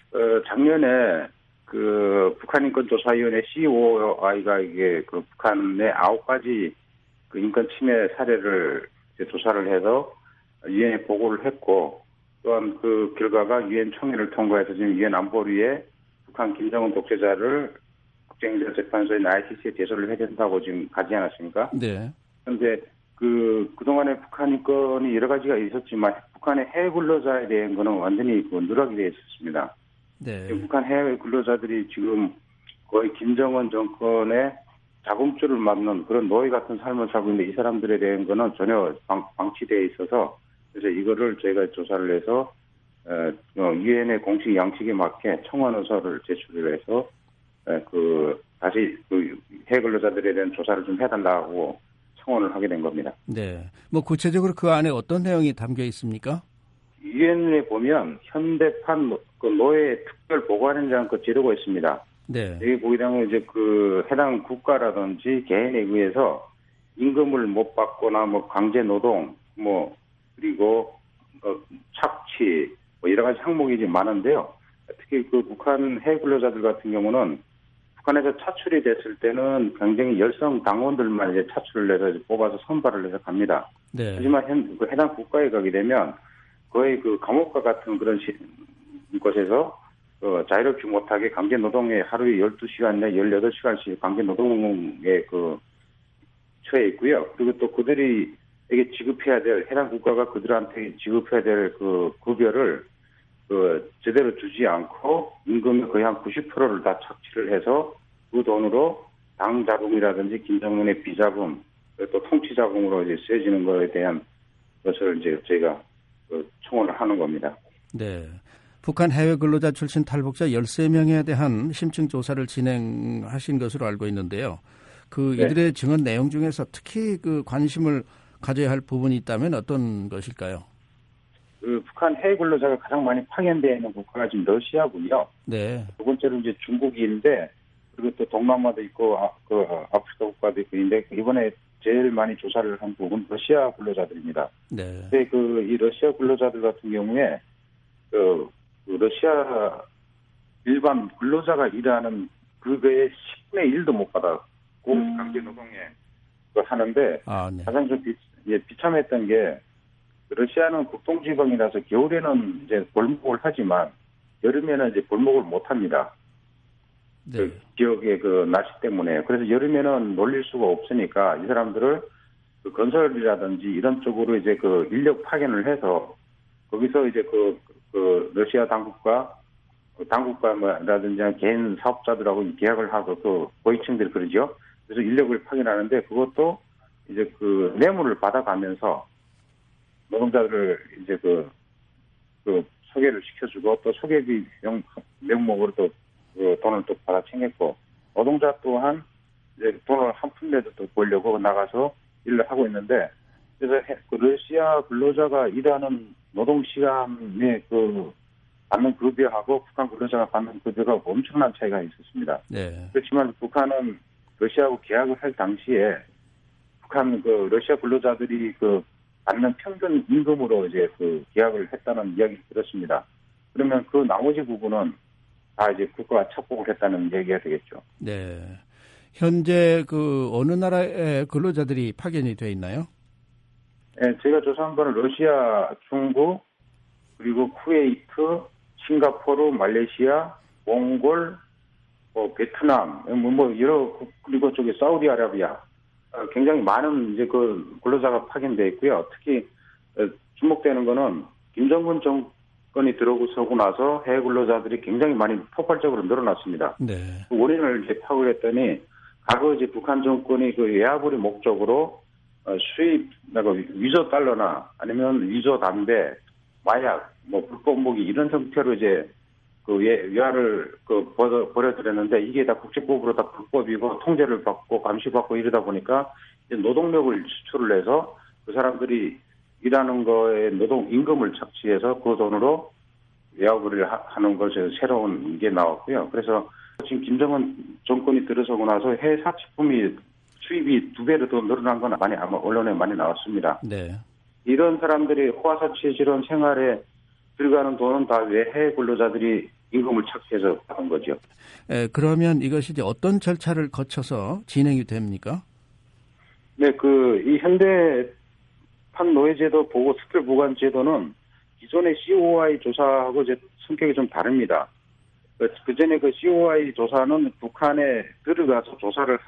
작년에 그 북한인권조사위원회 COI가 이게 그 북한의 9가지 그 인권 침해 사례를 조사를 해서 유엔에 보고를 했고, 또한 그 결과가 유엔 총회를 통과해서 지금 유엔 안보리에 북한 김정은 독재자를 국제인권재판소인 ICC에 제소를 해야 된다고 지금 가지 않았습니까? 네. 그런데 그동안에 북한 인권이 여러 가지가 있었지만 북한의 해외 근로자에 대한 거는 완전히 그 누락이 되어 있었습니다. 네. 북한 해외 근로자들이 지금 거의 김정은 정권의 자금줄을 막는 그런 노예 같은 삶을 살고 있는데 이 사람들에 대한 거는 전혀 방치되어 있어서 그래서 이거를 저희가 조사를 해서 유엔의 공식 양식에 맞게 청원서를 제출을 해서 다시 그 해외 근로자들에 대한 조사를 좀 해달라고 청원을 하게 된 겁니다. 네. 뭐 구체적으로 그 안에 어떤 내용이 담겨 있습니까? 유엔에 보면 현대판 그 노예 특별 보관이라는 그 제도가 있습니다. 네. 여기 보게 되면 이제 그 해당 국가라든지 개인에 의해서 임금을 못 받거나 뭐 강제 노동 뭐 그리고 착취 뭐 여러 가지 항목이 이제 많은데요. 특히 그 북한 해외 근로자들 같은 경우는 북한에서 차출이 됐을 때는 굉장히 열성 당원들만 이제 차출을 해서 이제 뽑아서 선발을 해서 갑니다. 네. 하지만 그 해당 국가에 가게 되면 거의 그 감옥과 같은 그런 곳에서 자유롭지 못하게 강제 노동에 하루에 12시간이나 18시간씩 강제 노동에 처해 있고요. 그리고 또 그들이 이게 지급해야 될 해당 국가가 그들한테 지급해야 될 그 급여를 제대로 주지 않고 임금의 거의 한 90%를 다 착취를 해서 그 돈으로 당 자금이라든지 김정은의 비자금 또 통치 자금으로 이제 쓰여지는 것에 대한 것을 이제 저희가 청원을 하는 겁니다. 네. 북한 해외 근로자 출신 탈북자 13명에 대한 심층 조사를 진행하신 것으로 알고 있는데요. 이들의 증언 내용 중에서 특히 관심을 가져야 할 부분이 있다면 어떤 것일까요? 북한 해외 근로자가 가장 많이 파견되어 있는 국가가 지금 러시아고요. 네. 두 번째로 이제 중국인데 그리고 또 동남아도 있고 아프리카 국가도 있고 있는데 이번에 제일 많이 조사를 한 부분 러시아 근로자들입니다. 네. 근데 이 러시아 근로자들 같은 경우에 러시아 일반 근로자가 일하는 급여의 10분의 1도 못 받았고 강제 노동에 하는데 네. 가장 좀 비참했던 게 러시아는 국동지방이라서 겨울에는 이제 벌목을 하지만 여름에는 이제 벌목을 못 합니다. 네. 그 지역의 그 날씨 때문에. 그래서 여름에는 놀릴 수가 없으니까 이 사람들을 그 건설이라든지 이런 쪽으로 이제 그 인력 파견을 해서 거기서 이제 그 러시아 당국가라든지 개인 사업자들하고 계약을 하고 그 고위층들이 그러죠. 그래서 인력을 파견하는데 그것도 이제 그 뇌물을 받아가면서 노동자들을 이제 그 소개를 시켜주고 또 소개비 명목으로 또 그 돈을 또 받아 챙겼고 노동자 또한 이제 돈을 한 푼이라도 또 벌려고 나가서 일을 하고 있는데 그래서 그 러시아 근로자가 일하는 노동 시간에 그 받는 급여하고 북한 근로자가 받는 급여가 엄청난 차이가 있었습니다. 네. 그렇지만 북한은 러시아하고 계약을 할 당시에 북한 그 러시아 근로자들이 그 받는 평균 임금으로 이제 그 계약을 했다는 이야기를 들었습니다. 그러면 그 나머지 부분은 다 이제 국가가 착복을 했다는 얘기가 되겠죠. 네. 현재 그 어느 나라의 근로자들이 파견이 돼 있나요? 네, 제가 조사한 거는 러시아, 중국, 그리고 쿠웨이트, 싱가포르, 말레이시아, 몽골, 베트남, 여러 그리고 저기 사우디아라비아 굉장히 많은 이제 그 근로자가 파견돼 있고요. 특히 주목되는 거는 김정은 정권이 들어서고 나서 해외 근로자들이 굉장히 많이 폭발적으로 늘어났습니다. 네. 그 원인을 이제 파악을 했더니 과거 이제 북한 정권이 그 외화벌이 목적으로 수입, 위조 달러나 아니면 위조 담배, 마약, 불법 무기 이런 형태로 이제 그 외화를 버려들였는데 이게 다 국제법으로 다 불법이고 통제를 받고 감시받고 이러다 보니까 이제 노동력을 수출을 해서 그 사람들이 일하는 거에 노동 임금을 착취해서 그 돈으로 외화벌이를 하는 것이 새로운 게 나왔고요. 그래서 지금 김정은 정권이 들어서고 나서 해외 사치품이 수입이 2배로 더 늘어난 건 많이 아마 언론에 많이 나왔습니다. 네. 이런 사람들이 호화사치스러운 생활에 들어가는 돈은 다 해외 근로자들이 임금을 착취해서 받은 거죠. 그러면 이것이 이제 어떤 절차를 거쳐서 진행이 됩니까? 네, 이 현대판 노예제도 보고 특별 보관 제도는 기존의 COI 조사하고 이제 성격이 좀 다릅니다. 그 전에 그 COI 조사는 북한에 들어가서 조사를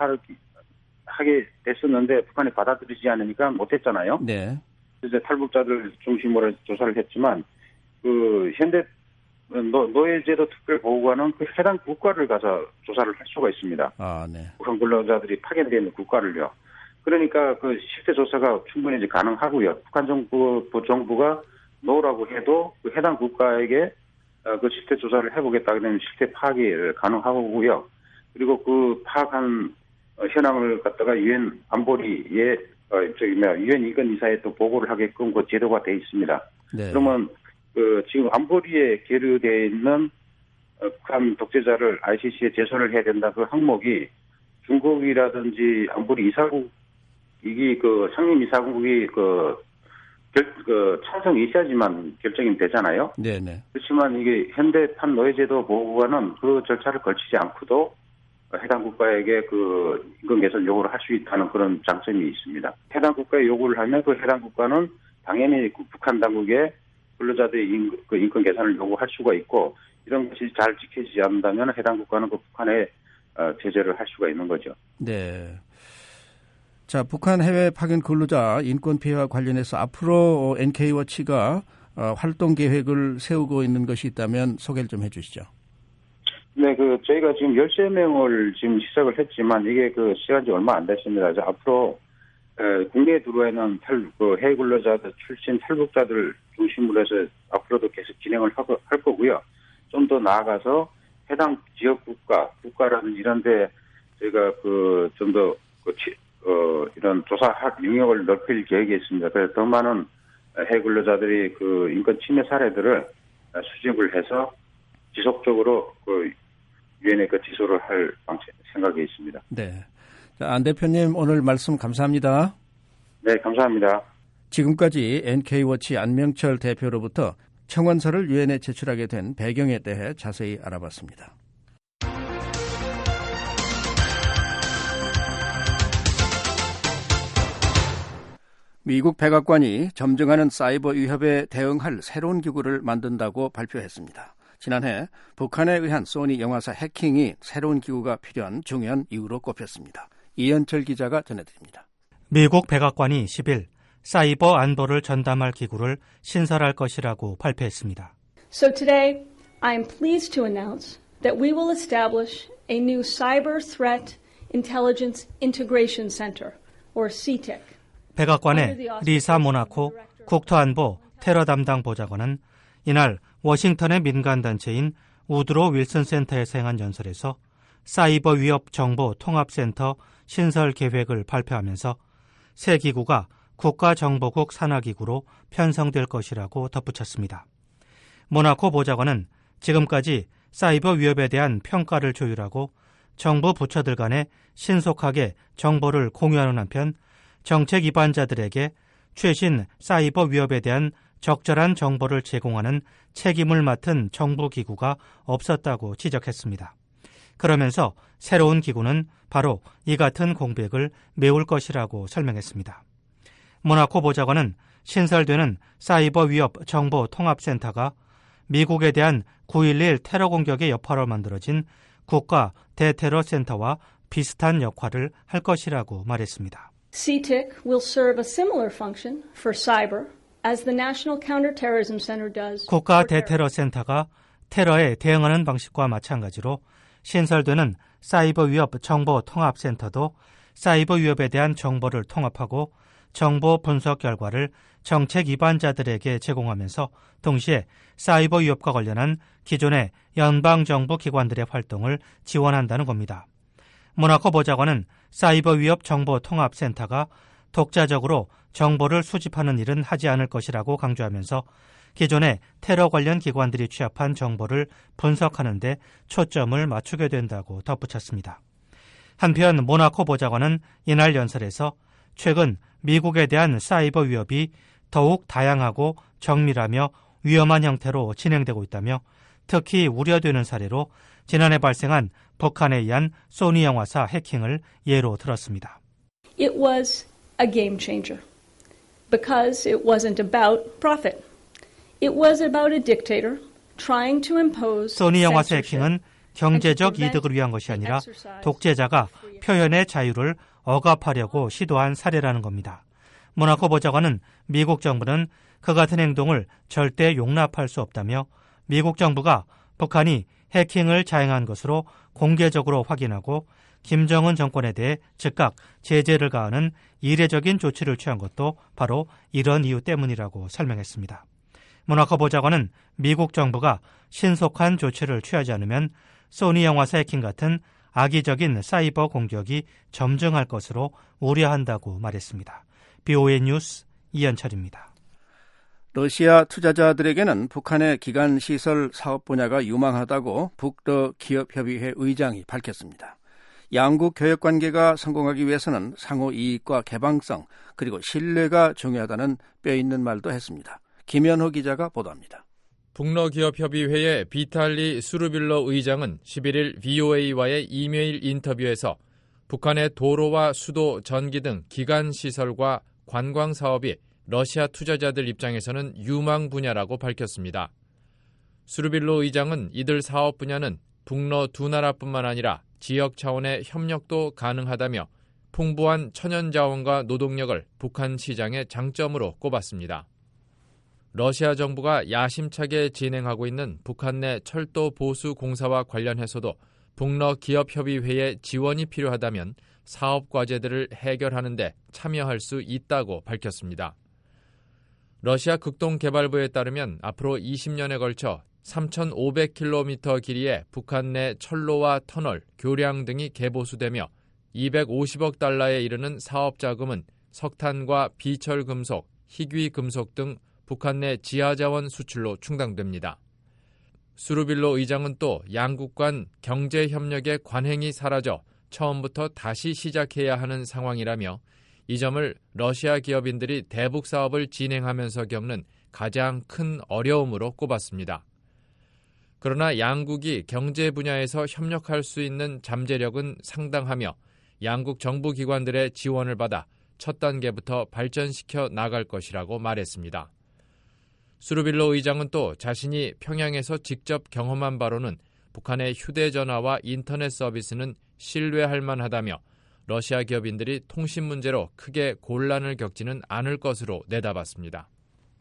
하게 됐었는데 북한이 받아들이지 않으니까 못했잖아요. 네. 이제 탈북자들 중심으로 조사를 했지만 그 현대 노예제도 특별보호관은 그 해당 국가를 가서 조사를 할 수가 있습니다. 네. 북한 근로자들이 파견되어 있는 국가를요. 그러니까 그 실태 조사가 충분히 이제 가능하고요. 북한 정부가 노라고 해도 그 해당 국가에게 그 실태 조사를 해보겠다 그러면 실태 파악이 가능하고요. 그리고 그 파악한 현황을 갖다가 유엔 안보리에 유엔 인권 이사에 또 보고를 하게끔 그 제도가 돼 있습니다. 네. 그러면 지금 안보리에 계류되어 있는 북한 독재자를 ICC에 제소를 해야 된다 그 항목이 중국이라든지 안보리 이사국 이게 그 상임 이사국이 찬성이 있어야지만 결정이 되잖아요. 네네. 그렇지만 이게 현대판 노예제도 보호관은 그 절차를 거치지 않고도 해당 국가에게 그 임금 개선 요구를 할 수 있다는 그런 장점이 있습니다. 해당 국가에 요구를 하면 그 해당 국가는 당연히 북한 당국에 근로자들의 인권 개선을 요구할 수가 있고 이런 것이 잘 지켜지지 않는다면 해당 국가는 그 북한에 제재를 할 수가 있는 거죠. 네. 자, 북한 해외 파견 근로자 인권 피해와 관련해서 앞으로 NK워치가 활동 계획을 세우고 있는 것이 있다면 소개를 좀 해주시죠. 네, 저희가 지금 13명을 지금 시작을 했지만 이게 시간이 얼마 안 됐습니다. 이제 앞으로 국내에 들어와 있는 해외 근로자들 출신 탈북자들 중심으로 해서 앞으로도 계속 진행을 할 거고요. 좀 더 나아가서 해당 지역 국가라든지 이런 데 저희가 좀 더 이런 조사 영역을 넓힐 계획이 있습니다. 그래서 더 많은 해외 근로자들이 인권 침해 사례들을 수집을 해서 지속적으로 유엔에 지소를 할 생각이 있습니다. 네. 자, 안 대표님 오늘 말씀 감사합니다. 네, 감사합니다. 지금까지 NK워치 안명철 대표로부터 청원서를 유엔에 제출하게 된 배경에 대해 자세히 알아봤습니다. 미국 백악관이 점증하는 사이버 위협에 대응할 새로운 기구를 만든다고 발표했습니다. 지난해 북한에 의한 소니 영화사 해킹이 새로운 기구가 필요한 중요한 이유로 꼽혔습니다. 이현철 기자가 전해드립니다. 미국 백악관이 10일 사이버 안보를 전담할 기구를 신설할 것이라고 발표했습니다. So today, I am pleased to announce that we will establish a new Cyber Threat Intelligence Integration Center, or CTIC. 백악관의 리사 모나코 국토안보 테러 담당 보좌관은 이날 워싱턴의 민간단체인 우드로 윌슨 센터에서 행한 연설에서 사이버 위협 정보 통합센터 신설 계획을 발표하면서 새 기구가 국가정보국 산하기구로 편성될 것이라고 덧붙였습니다. 모나코 보좌관은 지금까지 사이버 위협에 대한 평가를 조율하고 정부 부처들 간에 신속하게 정보를 공유하는 한편 정책 위반자들에게 최신 사이버 위협에 대한 적절한 정보를 제공하는 책임을 맡은 정부 기구가 없었다고 지적했습니다. 그러면서 새로운 기구는 바로 이 같은 공백을 메울 것이라고 설명했습니다. 모나코 보좌관은 신설되는 사이버 위협 정보 통합센터가 미국에 대한 9.11 테러 공격의 여파로 만들어진 국가 대테러 센터와 비슷한 역할을 할 것이라고 말했습니다. CTIC will serve a similar function for cyber as the National Counterterrorism Center does. 국가 대테러 센터가 테러에 대응하는 방식과 마찬가지로 신설되는 사이버 위협 정보 통합 센터도 사이버 위협에 대한 정보를 통합하고 정보 분석 결과를 정책 위반자들에게 제공하면서 동시에 사이버 위협과 관련한 기존의 연방정부 기관들의 활동을 지원한다는 겁니다. 모나코 보좌관은 사이버 위협 정보 통합 센터가 독자적으로 정보를 수집하는 일은 하지 않을 것이라고 강조하면서 기존의 테러 관련 기관들이 취합한 정보를 분석하는 데 초점을 맞추게 된다고 덧붙였습니다. 한편 모나코 보좌관은 이날 연설에서 최근 미국에 대한 사이버 위협이 더욱 다양하고 정밀하며 위험한 형태로 진행되고 있다며 특히 우려되는 사례로 지난해 발생한 북한에 의한 소니 영화사 해킹을 예로 들었습니다. It was a game changer because it wasn't about profit. It was about a dictator trying to impose 소니 영화사 해킹은 경제적 이득을 위한 것이 아니라 독재자가 표현의 자유를 억압하려고 시도한 사례라는 겁니다. 모나코 보좌관은 미국 정부는 그 같은 행동을 절대 용납할 수 없다며 미국 정부가 북한이 해킹을 자행한 것으로 공개적으로 확인하고 김정은 정권에 대해 즉각 제재를 가하는 이례적인 조치를 취한 것도 바로 이런 이유 때문이라고 설명했습니다. 모나코 보좌관은 미국 정부가 신속한 조치를 취하지 않으면 소니 영화사 해킹 같은 악의적인 사이버 공격이 점증할 것으로 우려한다고 말했습니다. BOA 뉴스 이현철입니다. 러시아 투자자들에게는 북한의 기간시설 사업 분야가 유망하다고 북러 기업협의회 의장이 밝혔습니다. 양국 교역관계가 성공하기 위해서는 상호 이익과 개방성 그리고 신뢰가 중요하다는 뼈있는 말도 했습니다. 김현호 기자가 보도합니다. 북러기업협의회의 비탈리 수르빌러 의장은 11일 VOA와의 이메일 인터뷰에서 북한의 도로와 수도, 전기 등 기간시설과 관광사업이 러시아 투자자들 입장에서는 유망 분야라고 밝혔습니다. 수르빌러 의장은 이들 사업 분야는 북러 두 나라뿐만 아니라 지역 차원의 협력도 가능하다며 풍부한 천연자원과 노동력을 북한 시장의 장점으로 꼽았습니다. 러시아 정부가 야심차게 진행하고 있는 북한 내 철도 보수 공사와 관련해서도 북러 기업협의회의 지원이 필요하다면 사업 과제들을 해결하는 데 참여할 수 있다고 밝혔습니다. 러시아 극동개발부에 따르면 앞으로 20년에 걸쳐 3,500km 길이의 북한 내 철로와 터널, 교량 등이 개보수되며 250억 달러에 이르는 사업 자금은 석탄과 비철금속, 희귀금속 등 북한 내 지하자원 수출로 충당됩니다. 수르빌로 의장은 또 양국 간 경제협력의 관행이 사라져 처음부터 다시 시작해야 하는 상황이라며 이 점을 러시아 기업인들이 대북 사업을 진행하면서 겪는 가장 큰 어려움으로 꼽았습니다. 그러나 양국이 경제 분야에서 협력할 수 있는 잠재력은 상당하며 양국 정부 기관들의 지원을 받아 첫 단계부터 발전시켜 나갈 것이라고 말했습니다. 수르빌로 의장은 또 자신이 평양에서 직접 경험한 바로는 북한의 휴대전화와 인터넷 서비스는 신뢰할 만하다며 러시아 기업인들이 통신 문제로 크게 곤란을 겪지는 않을 것으로 내다봤습니다.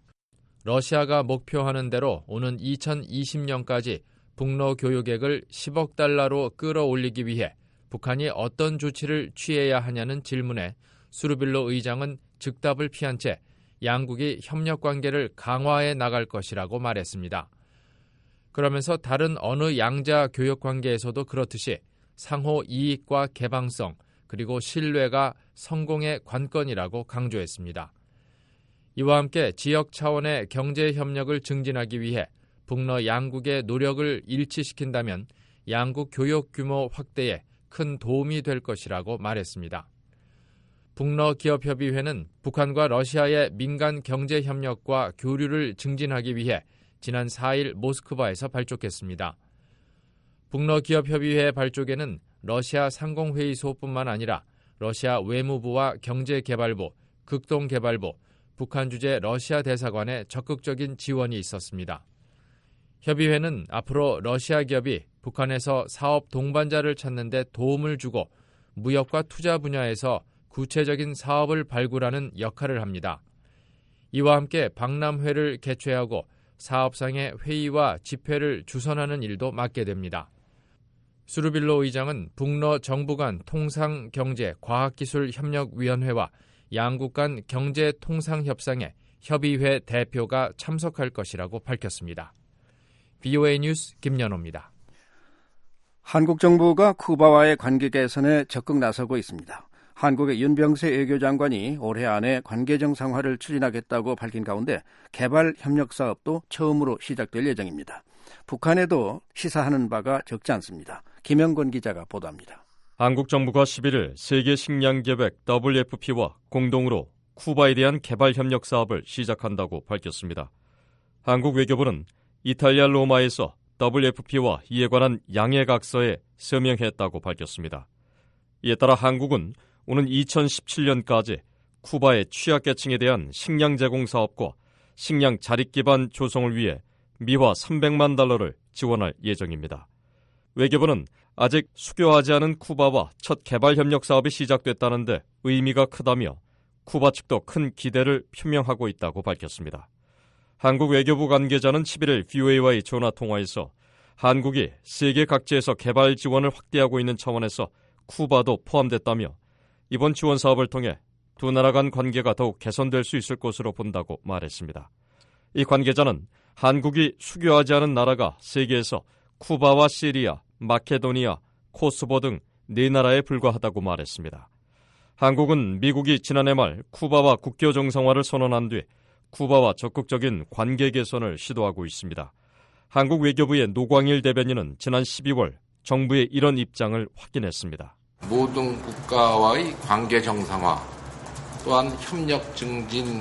러시아가 목표하는 대로 오는 2020년까지 북러 교육액을 10억 달러로 끌어올리기 위해 북한이 어떤 조치를 취해야 하냐는 질문에 수르빌로 의장은 즉답을 피한 채 양국이 협력관계를 강화해 나갈 것이라고 말했습니다. 그러면서 다른 어느 양자 교역관계에서도 그렇듯이 상호 이익과 개방성 그리고 신뢰가 성공의 관건이라고 강조했습니다. 이와 함께 지역 차원의 경제 협력을 증진하기 위해 북러 양국의 노력을 일치시킨다면 양국 교역 규모 확대에 큰 도움이 될 것이라고 말했습니다. 북러 기업협의회는 북한과 러시아의 민간 경제 협력과 교류를 증진하기 위해 지난 4일 모스크바에서 발족했습니다. 북러 기업협의회 발족에는 러시아 상공회의소뿐만 아니라 러시아 외무부와 경제개발부, 극동개발부, 북한 주재 러시아 대사관의 적극적인 지원이 있었습니다. 협의회는 앞으로 러시아 기업이 북한에서 사업 동반자를 찾는 데 도움을 주고 무역과 투자 분야에서 구체적인 사업을 발굴하는 역할을 합니다. 이와 함께 박람회를 개최하고 사업상의 회의와 집회를 주선하는 일도 맡게 됩니다. 수르빌로 의장은 북러 정부 간 통상경제-과학기술협력위원회와 양국 간 경제통상협상에 협의회 대표가 참석할 것이라고 밝혔습니다. VOA 뉴스 김연호입니다. 한국 정부가 쿠바와의 관계 개선에 적극 나서고 있습니다. 한국의 윤병세 외교장관이 올해 안에 관계 정상화를 추진하겠다고 밝힌 가운데 개발 협력 사업도 처음으로 시작될 예정입니다. 북한에도 시사하는 바가 적지 않습니다. 김영권 기자가 보도합니다. 한국 정부가 11일 세계 식량 계획 WFP와 공동으로 쿠바에 대한 개발 협력 사업을 시작한다고 밝혔습니다. 한국 외교부는 이탈리아 로마에서 WFP와 이에 관한 양해각서에 서명했다고 밝혔습니다. 이에 따라 한국은 오는 2017년까지 쿠바의 취약계층에 대한 식량 제공 사업과 식량 자립 기반 조성을 위해 미화 300만 달러를 지원할 예정입니다. 외교부는 아직 수교하지 않은 쿠바와 첫 개발 협력 사업이 시작됐다는데 의미가 크다며 쿠바 측도 큰 기대를 표명하고 있다고 밝혔습니다. 한국 외교부 관계자는 11일 VOA와의 전화 통화에서 한국이 세계 각지에서 개발 지원을 확대하고 있는 차원에서 쿠바도 포함됐다며 이번 지원 사업을 통해 두 나라 간 관계가 더욱 개선될 수 있을 것으로 본다고 말했습니다. 이 관계자는 한국이 수교하지 않은 나라가 세계에서 쿠바와 시리아, 마케도니아, 코소보 등 4나라에 불과하다고 말했습니다. 한국은 미국이 지난해 말 쿠바와 국교 정상화를 선언한 뒤 쿠바와 적극적인 관계 개선을 시도하고 있습니다. 한국 외교부의 노광일 대변인은 지난 12월 정부의 이런 입장을 확인했습니다. 모든 국가와의 관계 정상화 또한 협력 증진을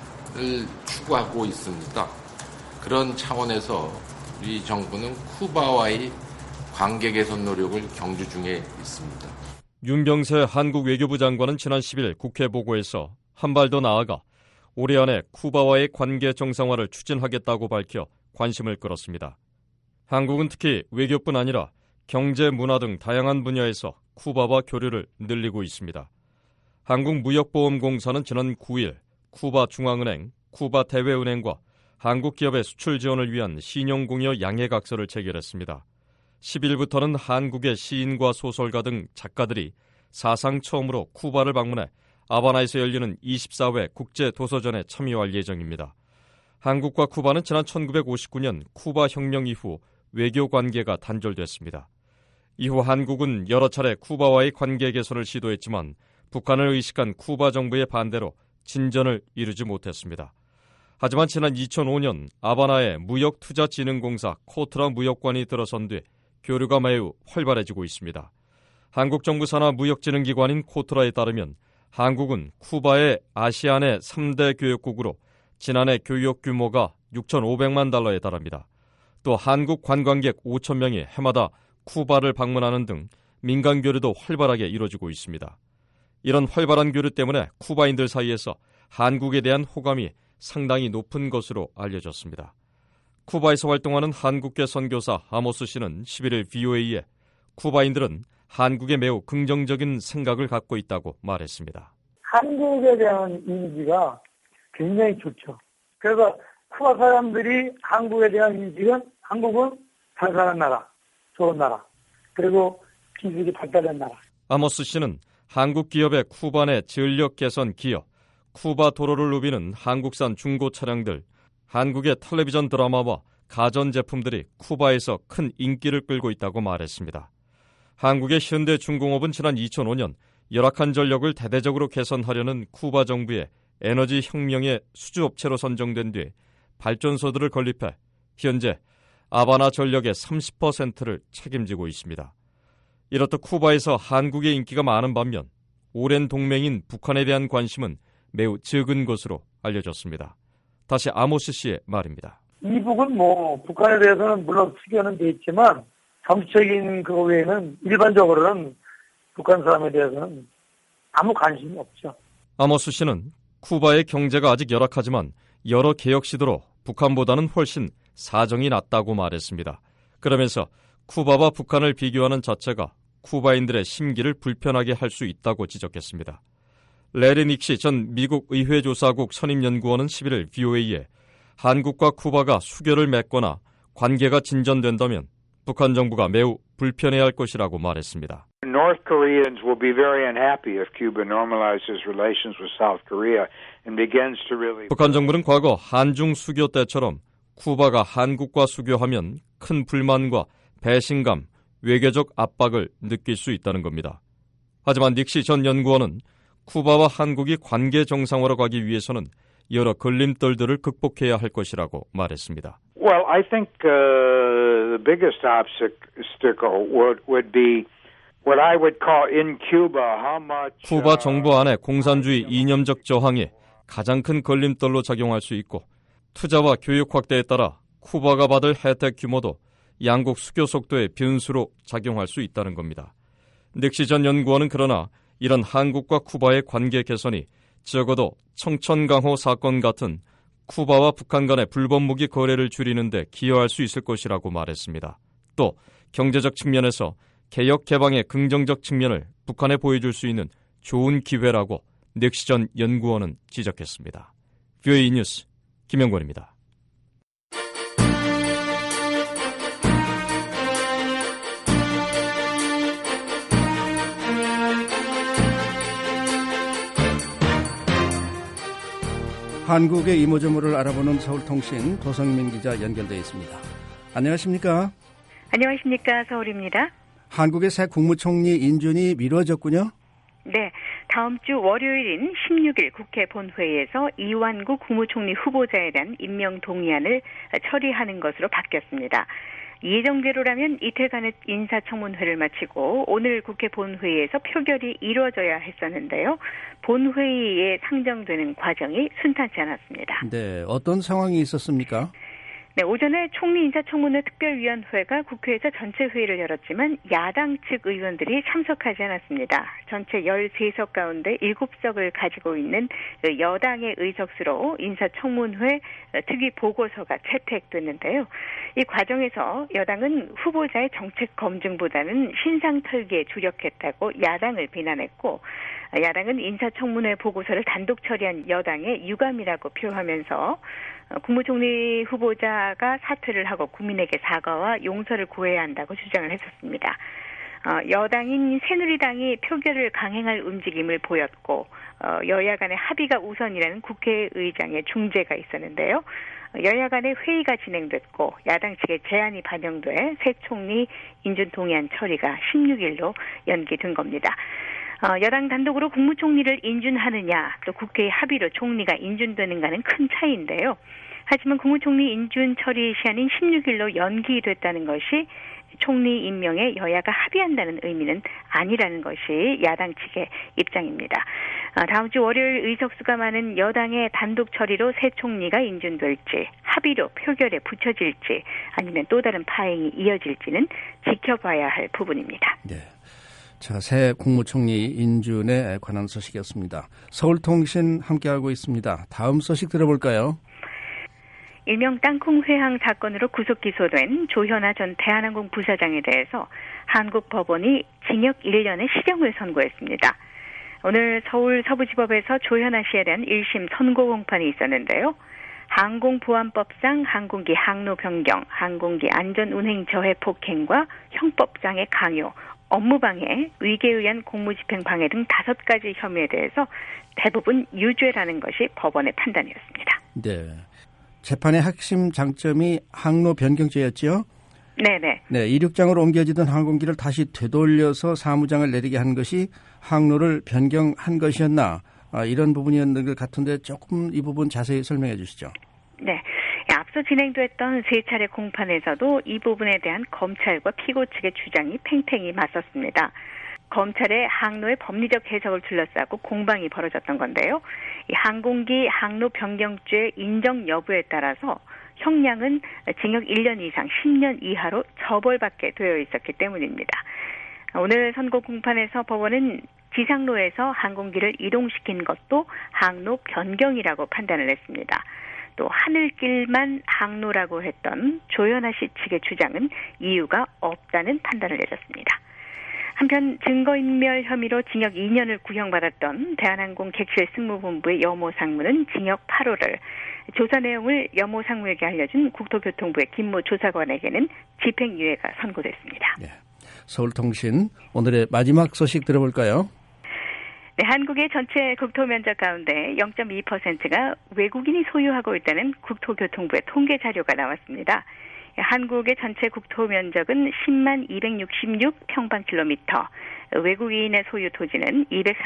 추구하고 있습니다. 그런 차원에서 우리 정부는 쿠바와의 관계 개선 노력을 경주 중에 있습니다. 윤병세 한국 외교부 장관은 지난 10일 국회 보고에서 한 발 더 나아가 올해 안에 쿠바와의 관계 정상화를 추진하겠다고 밝혀 관심을 끌었습니다. 한국은 특히 외교뿐 아니라 경제, 문화 등 다양한 분야에서 쿠바와 교류를 늘리고 있습니다. 한국무역보험공사는 지난 9일 쿠바 중앙은행, 쿠바 대외은행과 한국 기업의 수출 지원을 위한 신용공여 양해각서를 체결했습니다. 10일부터는 한국의 시인과 소설가 등 작가들이 사상 처음으로 쿠바를 방문해 아바나에서 열리는 24회 국제도서전에 참여할 예정입니다. 한국과 쿠바는 지난 1959년 쿠바 혁명 이후 외교 관계가 단절됐습니다. 이후 한국은 여러 차례 쿠바와의 관계 개선을 시도했지만 북한을 의식한 쿠바 정부의 반대로 진전을 이루지 못했습니다. 하지만 지난 2005년 아바나에 무역투자진흥공사 코트라 무역관이 들어선 뒤 교류가 매우 활발해지고 있습니다. 한국 정부 산하 무역진흥기관인 코트라에 따르면 한국은 쿠바의 아시아 내 3대 교역국으로 지난해 교역 규모가 6,500만 달러에 달합니다. 또 한국 관광객 5,000명이 해마다 쿠바를 방문하는 등 민간 교류도 활발하게 이루어지고 있습니다. 이런 활발한 교류 때문에 쿠바인들 사이에서 한국에 대한 호감이 상당히 높은 것으로 알려졌습니다. 쿠바에서 활동하는 한국계 선교사 아모스 씨는 11일 VOA에 쿠바인들은 한국에 매우 긍정적인 생각을 갖고 있다고 말했습니다. 한국에 대한 이미지가 굉장히 좋죠. 그래서 쿠바 사람들이 한국에 대한 인식은 한국은 잘 사는 나라, 좋은 나라, 그리고 기술이 발달된 나라. 아모스 씨는 한국 기업의 쿠바 내 전력 개선 기업, 쿠바 도로를 누비는 한국산 중고 차량들, 한국의 텔레비전 드라마와 가전제품들이 쿠바에서 큰 인기를 끌고 있다고 말했습니다. 한국의 현대중공업은 지난 2005년 열악한 전력을 대대적으로 개선하려는 쿠바 정부의 에너지 혁명의 수주업체로 선정된 뒤 발전소들을 건립해 현재 아바나 전력의 30%를 책임지고 있습니다. 이렇듯 쿠바에서 한국의 인기가 많은 반면 오랜 동맹인 북한에 대한 관심은 매우 적은 것으로 알려졌습니다. 다시 아모스 씨의 말입니다. 이북은 북한에 대해서는 물론 수교는 돼 있지만 정치적인 그거 외에는 일반적으로는 북한 사람에 대해서는 아무 관심이 없죠. 아모스 씨는 쿠바의 경제가 아직 열악하지만 여러 개혁 시도로 북한보다는 훨씬 사정이 낫다고 말했습니다. 그러면서 쿠바와 북한을 비교하는 자체가 쿠바인들의 심기를 불편하게 할 수 있다고 지적했습니다. 레리 닉시 전 미국 의회조사국 선임연구원은 11일 VOA에 한국과 쿠바가 수교를 맺거나 관계가 진전된다면 북한 정부가 매우 불편해할 것이라고 말했습니다. North Koreans will be very unhappy if Cuba normalizes relations with South Korea and begins to really. 북한 정부는 과거 한중 수교 때처럼 쿠바가 한국과 수교하면 큰 불만과 배신감, 외교적 압박을 느낄 수 있다는 겁니다. 하지만 닉시 전 연구원은 쿠바와 한국이 관계 정상화로 가기 위해서는 여러 걸림돌들을 극복해야 할 것이라고 말했습니다. Well, I think the biggest obstacle would be what I would call in Cuba how much. 쿠바 정부 안에 공산주의 이념적 저항이 가장 큰 걸림돌로 작용할 수 있고 투자와 교육 확대에 따라 쿠바가 받을 혜택 규모도 양국 수교 속도의 변수로 작용할 수 있다는 겁니다. 닉시 전 연구원은 그러나 이런 한국과 쿠바의 관계 개선이 적어도 청천강호 사건 같은 쿠바와 북한 간의 불법 무기 거래를 줄이는 데 기여할 수 있을 것이라고 말했습니다. 또 경제적 측면에서 개혁 개방의 긍정적 측면을 북한에 보여줄 수 있는 좋은 기회라고 닉시 전 연구원은 지적했습니다. VOA 뉴스 김영권입니다. 한국의 이모저모를 알아보는 서울통신 도성민 기자 연결되어 있습니다. 안녕하십니까? 안녕하십니까? 서울입니다. 한국의 새 국무총리 인준이 미뤄졌군요. 네, 다음 주 월요일인 16일 국회 본회의에서 이완구 국무총리 후보자에 대한 임명 동의안을 처리하는 것으로 바뀌었습니다. 예정대로라면 이틀간의 인사청문회를 마치고 오늘 국회 본회의에서 표결이 이루어져야 했었는데요. 본회의에 상정되는 과정이 순탄치 않았습니다. 네, 어떤 상황이 있었습니까? 네, 오전에 총리 인사청문회 특별위원회가 국회에서 전체 회의를 열었지만 야당 측 의원들이 참석하지 않았습니다. 전체 13석 가운데 7석을 가지고 있는 여당의 의석수로 인사청문회 특위 보고서가 채택됐는데요. 이 과정에서 여당은 후보자의 정책 검증보다는 신상 털기에 주력했다고 야당을 비난했고, 야당은 인사청문회 보고서를 단독 처리한 여당의 유감이라고 표하면서 국무총리 후보자가 사퇴를 하고 국민에게 사과와 용서를 구해야 한다고 주장을 했었습니다. 여당인 새누리당이 표결을 강행할 움직임을 보였고 여야 간의 합의가 우선이라는 국회의장의 중재가 있었는데요. 여야 간의 회의가 진행됐고 야당 측의 제안이 반영돼 새 총리 인준 동의안 처리가 16일로 연기된 겁니다. 여당 단독으로 국무총리를 인준하느냐 또 국회의 합의로 총리가 인준되는가는 큰 차이인데요. 하지만 국무총리 인준 처리 시한인 16일로 연기됐다는 것이 총리 임명에 여야가 합의한다는 의미는 아니라는 것이 야당 측의 입장입니다. 다음 주 월요일 의석수가 많은 여당의 단독 처리로 새 총리가 인준될지 합의로 표결에 붙여질지 아니면 또 다른 파행이 이어질지는 지켜봐야 할 부분입니다. 네. 자, 새 국무총리 인준에 관한 소식이었습니다. 서울통신 함께하고 있습니다. 다음 소식 들어볼까요? 일명 땅콩 회항 사건으로 구속 기소된 조현아 전 대한항공 부사장에 대해서 한국 법원이 징역 1년의 실형을 선고했습니다. 오늘 서울 서부지법에서 조현아 씨에 대한 1심 선고 공판이 있었는데요. 항공보안법상 항공기 항로 변경, 항공기 안전운행 저해 폭행과 형법상의 강요, 업무방해, 위계에 의한 공무집행 방해 등 5가지 혐의에 대해서 대부분 유죄라는 것이 법원의 판단이었습니다. 네. 재판의 핵심 장점이 항로 변경죄였죠? 네네. 네, 이륙장으로 옮겨지던 항공기를 다시 되돌려서 사무장을 내리게 한 것이 항로를 변경한 것이었나? 이런 부분이었는 것 같은데 조금 이 부분 자세히 설명해 주시죠. 네. 앞서 진행됐던 3차례 공판에서도 이 부분에 대한 검찰과 피고 측의 주장이 팽팽히 맞섰습니다. 검찰의 항로의 법리적 해석을 둘러싸고 공방이 벌어졌던 건데요. 이 항공기 항로 변경죄 인정 여부에 따라서 형량은 징역 1년 이상 10년 이하로 처벌받게 되어 있었기 때문입니다. 오늘 선고 공판에서 법원은 지상로에서 항공기를 이동시킨 것도 항로 변경이라고 판단을 했습니다. 또 하늘길만 항로라고 했던 조현아 씨 측의 주장은 이유가 없다는 판단을 내렸습니다. 한편 증거인멸 혐의로 징역 2년을 구형받았던 대한항공 객실 승무본부의 여모 상무는 징역 8월을, 조사 내용을 여모 상무에게 알려준 국토교통부의 김모 조사관에게는 집행유예가 선고됐습니다. 네. 서울통신 오늘의 마지막 소식 들어볼까요? 네, 한국의 전체 국토 면적 가운데 0.2%가 외국인이 소유하고 있다는 국토교통부의 통계 자료가 나왔습니다. 한국의 전체 국토 면적은 10만 266평방킬로미터, 외국인의 소유 토지는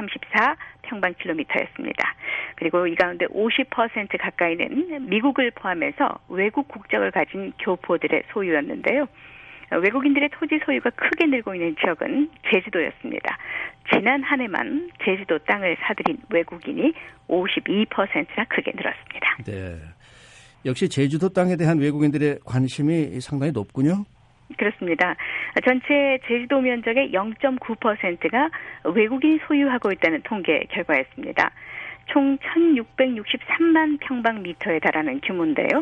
234평방킬로미터였습니다. 그리고 이 가운데 50% 가까이는 미국을 포함해서 외국 국적을 가진 교포들의 소유였는데요. 외국인들의 토지 소유가 크게 늘고 있는 지역은 제주도였습니다. 지난 한 해만 제주도 땅을 사들인 외국인이 52%나 크게 늘었습니다. 네. 역시 제주도 땅에 대한 외국인들의 관심이 상당히 높군요. 그렇습니다. 전체 제주도 면적의 0.9%가 외국인이 소유하고 있다는 통계 결과였습니다. 총 1,663만 평방미터에 달하는 규모인데요.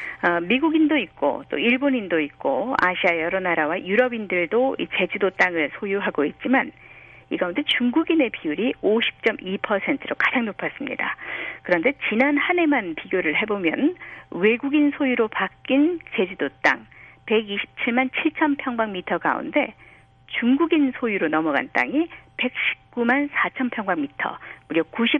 미국인도 있고 또 일본인도 있고 아시아 여러 나라와 유럽인들도 이 제주도 땅을 소유하고 있지만 이 가운데 중국인의 비율이 50.2%로 가장 높았습니다. 그런데 지난 한 해만 비교를 해보면 외국인 소유로 바뀐 제주도 땅 127만 7천 평방미터 가운데 중국인 소유로 넘어간 땅이 119만 4천 평방미터, 무려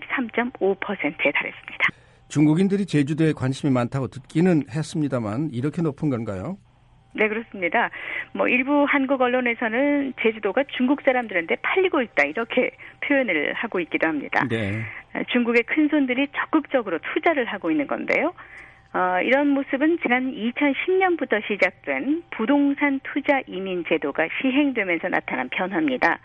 93.5%에 달했습니다. 중국인들이 제주도에 관심이 많다고 듣기는 했습니다만 이렇게 높은 건가요? 네, 그렇습니다. 일부 한국 언론에서는 제주도가 중국 사람들한테 팔리고 있다 이렇게 표현을 하고 있기도 합니다. 네. 중국의 큰손들이 적극적으로 투자를 하고 있는 건데요. 이런 모습은 지난 2010년부터 시작된 부동산 투자 이민 제도가 시행되면서 나타난 변화입니다.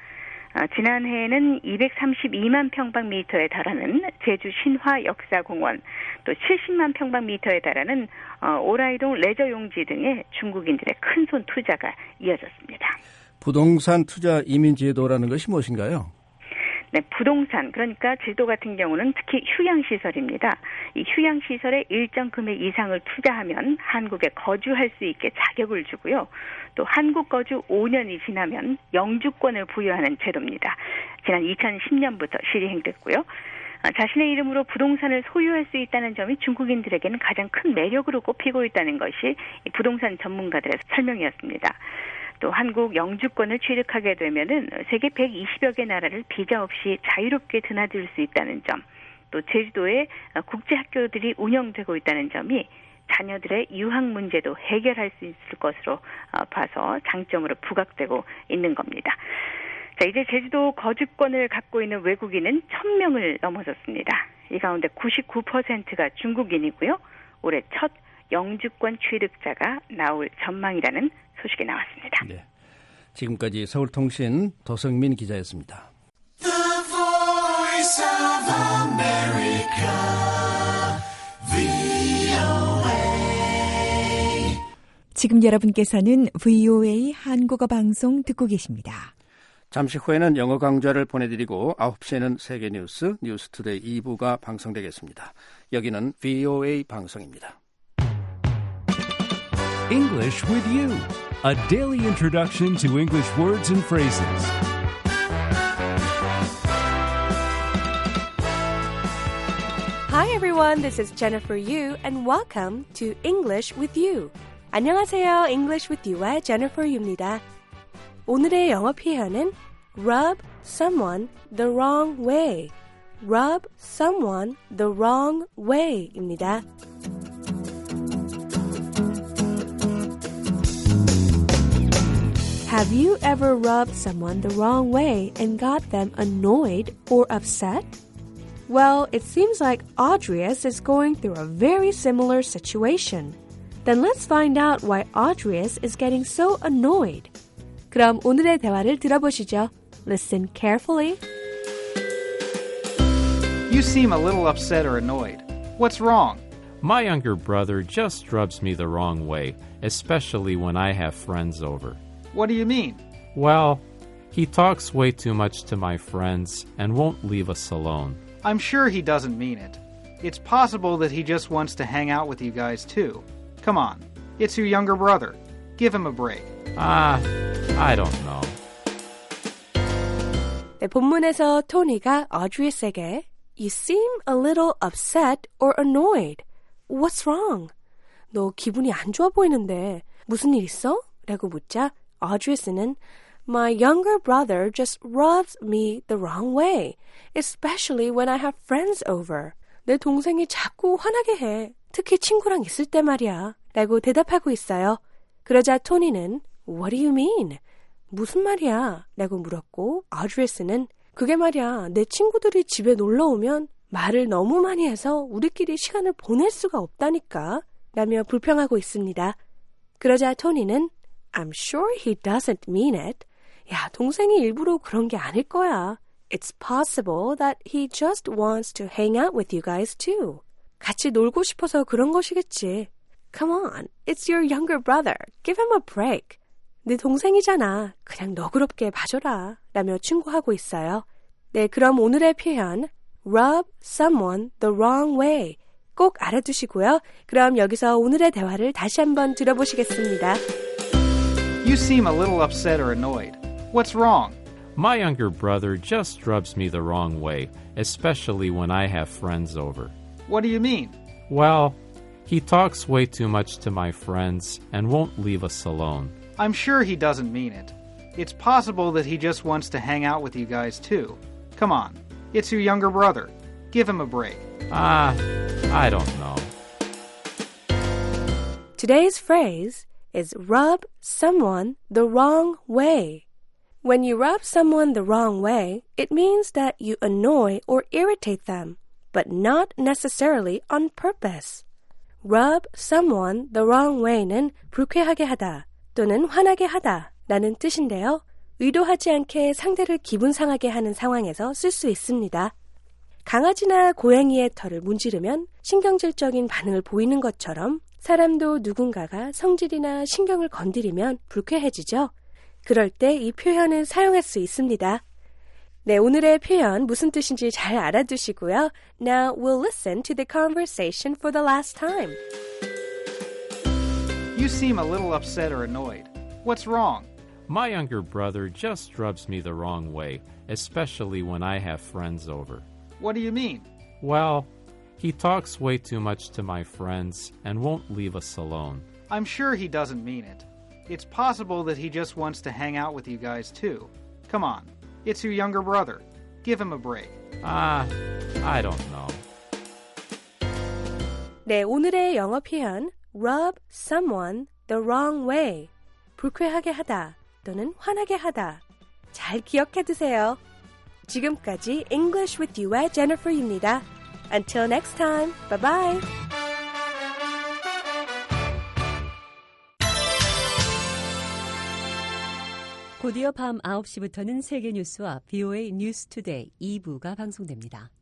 지난해에는 232만 평방미터에 달하는 제주 신화 역사공원, 또 70만 평방미터에 달하는 오라이동 레저용지 등의 중국인들의 큰손 투자가 이어졌습니다. 부동산 투자 이민 제도라는 것이 무엇인가요? 네, 부동산, 그러니까 제주도 같은 경우는 특히 휴양시설입니다. 이 휴양시설에 일정 금액 이상을 투자하면 한국에 거주할 수 있게 자격을 주고요. 또 한국 거주 5년이 지나면 영주권을 부여하는 제도입니다. 지난 2010년부터 시행됐고요. 자신의 이름으로 부동산을 소유할 수 있다는 점이 중국인들에게는 가장 큰 매력으로 꼽히고 있다는 것이 이 부동산 전문가들의 설명이었습니다. 또 한국 영주권을 취득하게 되면은 세계 120여 개 나라를 비자 없이 자유롭게 드나들 수 있다는 점, 또 제주도에 국제 학교들이 운영되고 있다는 점이 자녀들의 유학 문제도 해결할 수 있을 것으로 봐서 장점으로 부각되고 있는 겁니다. 자, 이제 제주도 거주권을 갖고 있는 외국인은 1,000명을 넘어섰습니다. 이 가운데 99%가 중국인이고요. 올해 첫 영주권 취득자가 나올 전망이라는 소식이 나왔습니다. 네. 지금까지 서울통신 도성민 기자였습니다. The Voice of America, VOA. 지금 여러분께서는 VOA 한국어 방송 듣고 계십니다. 잠시 후에는 영어 강좌를 보내드리고 9시에는 세계 뉴스, 뉴스투데이 2부가 방송되겠습니다. 여기는 VOA 방송입니다. English with you, a daily introduction to English words and phrases. Hi everyone, this is Jennifer Yu and welcome to English with You. 안녕하세요, English with You의 Jennifer Yu입니다. 오늘의 영어 표현은 rub someone the wrong way. rub someone the wrong way입니다. Have you ever rubbed someone the wrong way and got them annoyed or upset? Well, it seems like Audrius is going through a very similar situation. Then let's find out why Audrius is getting so annoyed. 그럼 오늘의 대화를 들어보시죠. Listen carefully. You seem a little upset or annoyed. What's wrong? My younger brother just rubs me the wrong way, especially when I have friends over. What do you mean? Well, he talks way too much to my friends and won't leave us alone. I'm sure he doesn't mean it. It's possible that he just wants to hang out with you guys too. Come on, it's your younger brother. Give him a break. I don't know. 네, 본문에서 토니가 어드리스에게 You seem a little upset or annoyed. What's wrong? 너 기분이 안 좋아 보이는데 무슨 일 있어? 라고 묻자 어드리스는 My younger brother just rubs me the wrong way, especially when I have friends over. 내 동생이 자꾸 화나게 해. 특히 친구랑 있을 때 말이야. 라고 대답하고 있어요. 그러자 토니는 What do you mean? 무슨 말이야? 라고 물었고 어드리스는 그게 말이야. 내 친구들이 집에 놀러 오면 말을 너무 많이 해서 우리끼리 시간을 보낼 수가 없다니까. 라며 불평하고 있습니다. 그러자 토니는 I'm sure he doesn't mean it. 야, 동생이 일부러 그런 게 아닐 거야. It's possible that he just wants to hang out with you guys too. 같이 놀고 싶어서 그런 것이겠지. Come on, it's your younger brother. Give him a break. 네 동생이잖아. 그냥 너그럽게 봐줘라. 라며 충고하고 있어요. 네, 그럼 오늘의 표현 rub someone the wrong way 꼭 알아두시고요. 그럼 여기서 오늘의 대화를 다시 한번 들어보시겠습니다. You seem a little upset or annoyed. What's wrong? My younger brother just rubs me the wrong way, especially when I have friends over. What do you mean? Well, he talks way too much to my friends and won't leave us alone. I'm sure he doesn't mean it. It's possible that he just wants to hang out with you guys too. Come on, it's your younger brother. Give him a break. I don't know. Today's phrase is rub someone the wrong way. When you rub someone the wrong way, it means that you annoy or irritate them, but not necessarily on purpose. Rub someone the wrong way는 불쾌하게 하다 또는 화나게 하다 라는 뜻인데요. 의도하지 않게 상대를 기분 상하게 하는 상황에서 쓸 수 있습니다. 강아지나 고양이의 털을 문지르면 신경질적인 반응을 보이는 것처럼 사람도 누군가가 성질이나 신경을 건드리면 불쾌해지죠. 그럴 때 이 표현을 사용할 수 있습니다. 네, 오늘의 표현 무슨 뜻인지 잘 알아두시고요. Now we'll listen to the conversation for the last time. You seem a little upset or annoyed. What's wrong? My younger brother just rubs me the wrong way, especially when I have friends over. What do you mean? Well, he talks way too much to my friends and won't leave us alone. I'm sure he doesn't mean it. It's possible that he just wants to hang out with you guys too. Come on, it's your younger brother. Give him a break. I don't know. 네, 오늘의 영어 표현 rub someone the wrong way. 불쾌하게 하다 또는 화나게 하다. 잘 기억해 두세요. 지금까지 English with You의 Jennifer입니다. Until next time, bye bye. 곧이어 밤 9시부터는 세계 뉴스와 VOA 뉴스 투데이 2부가 방송됩니다.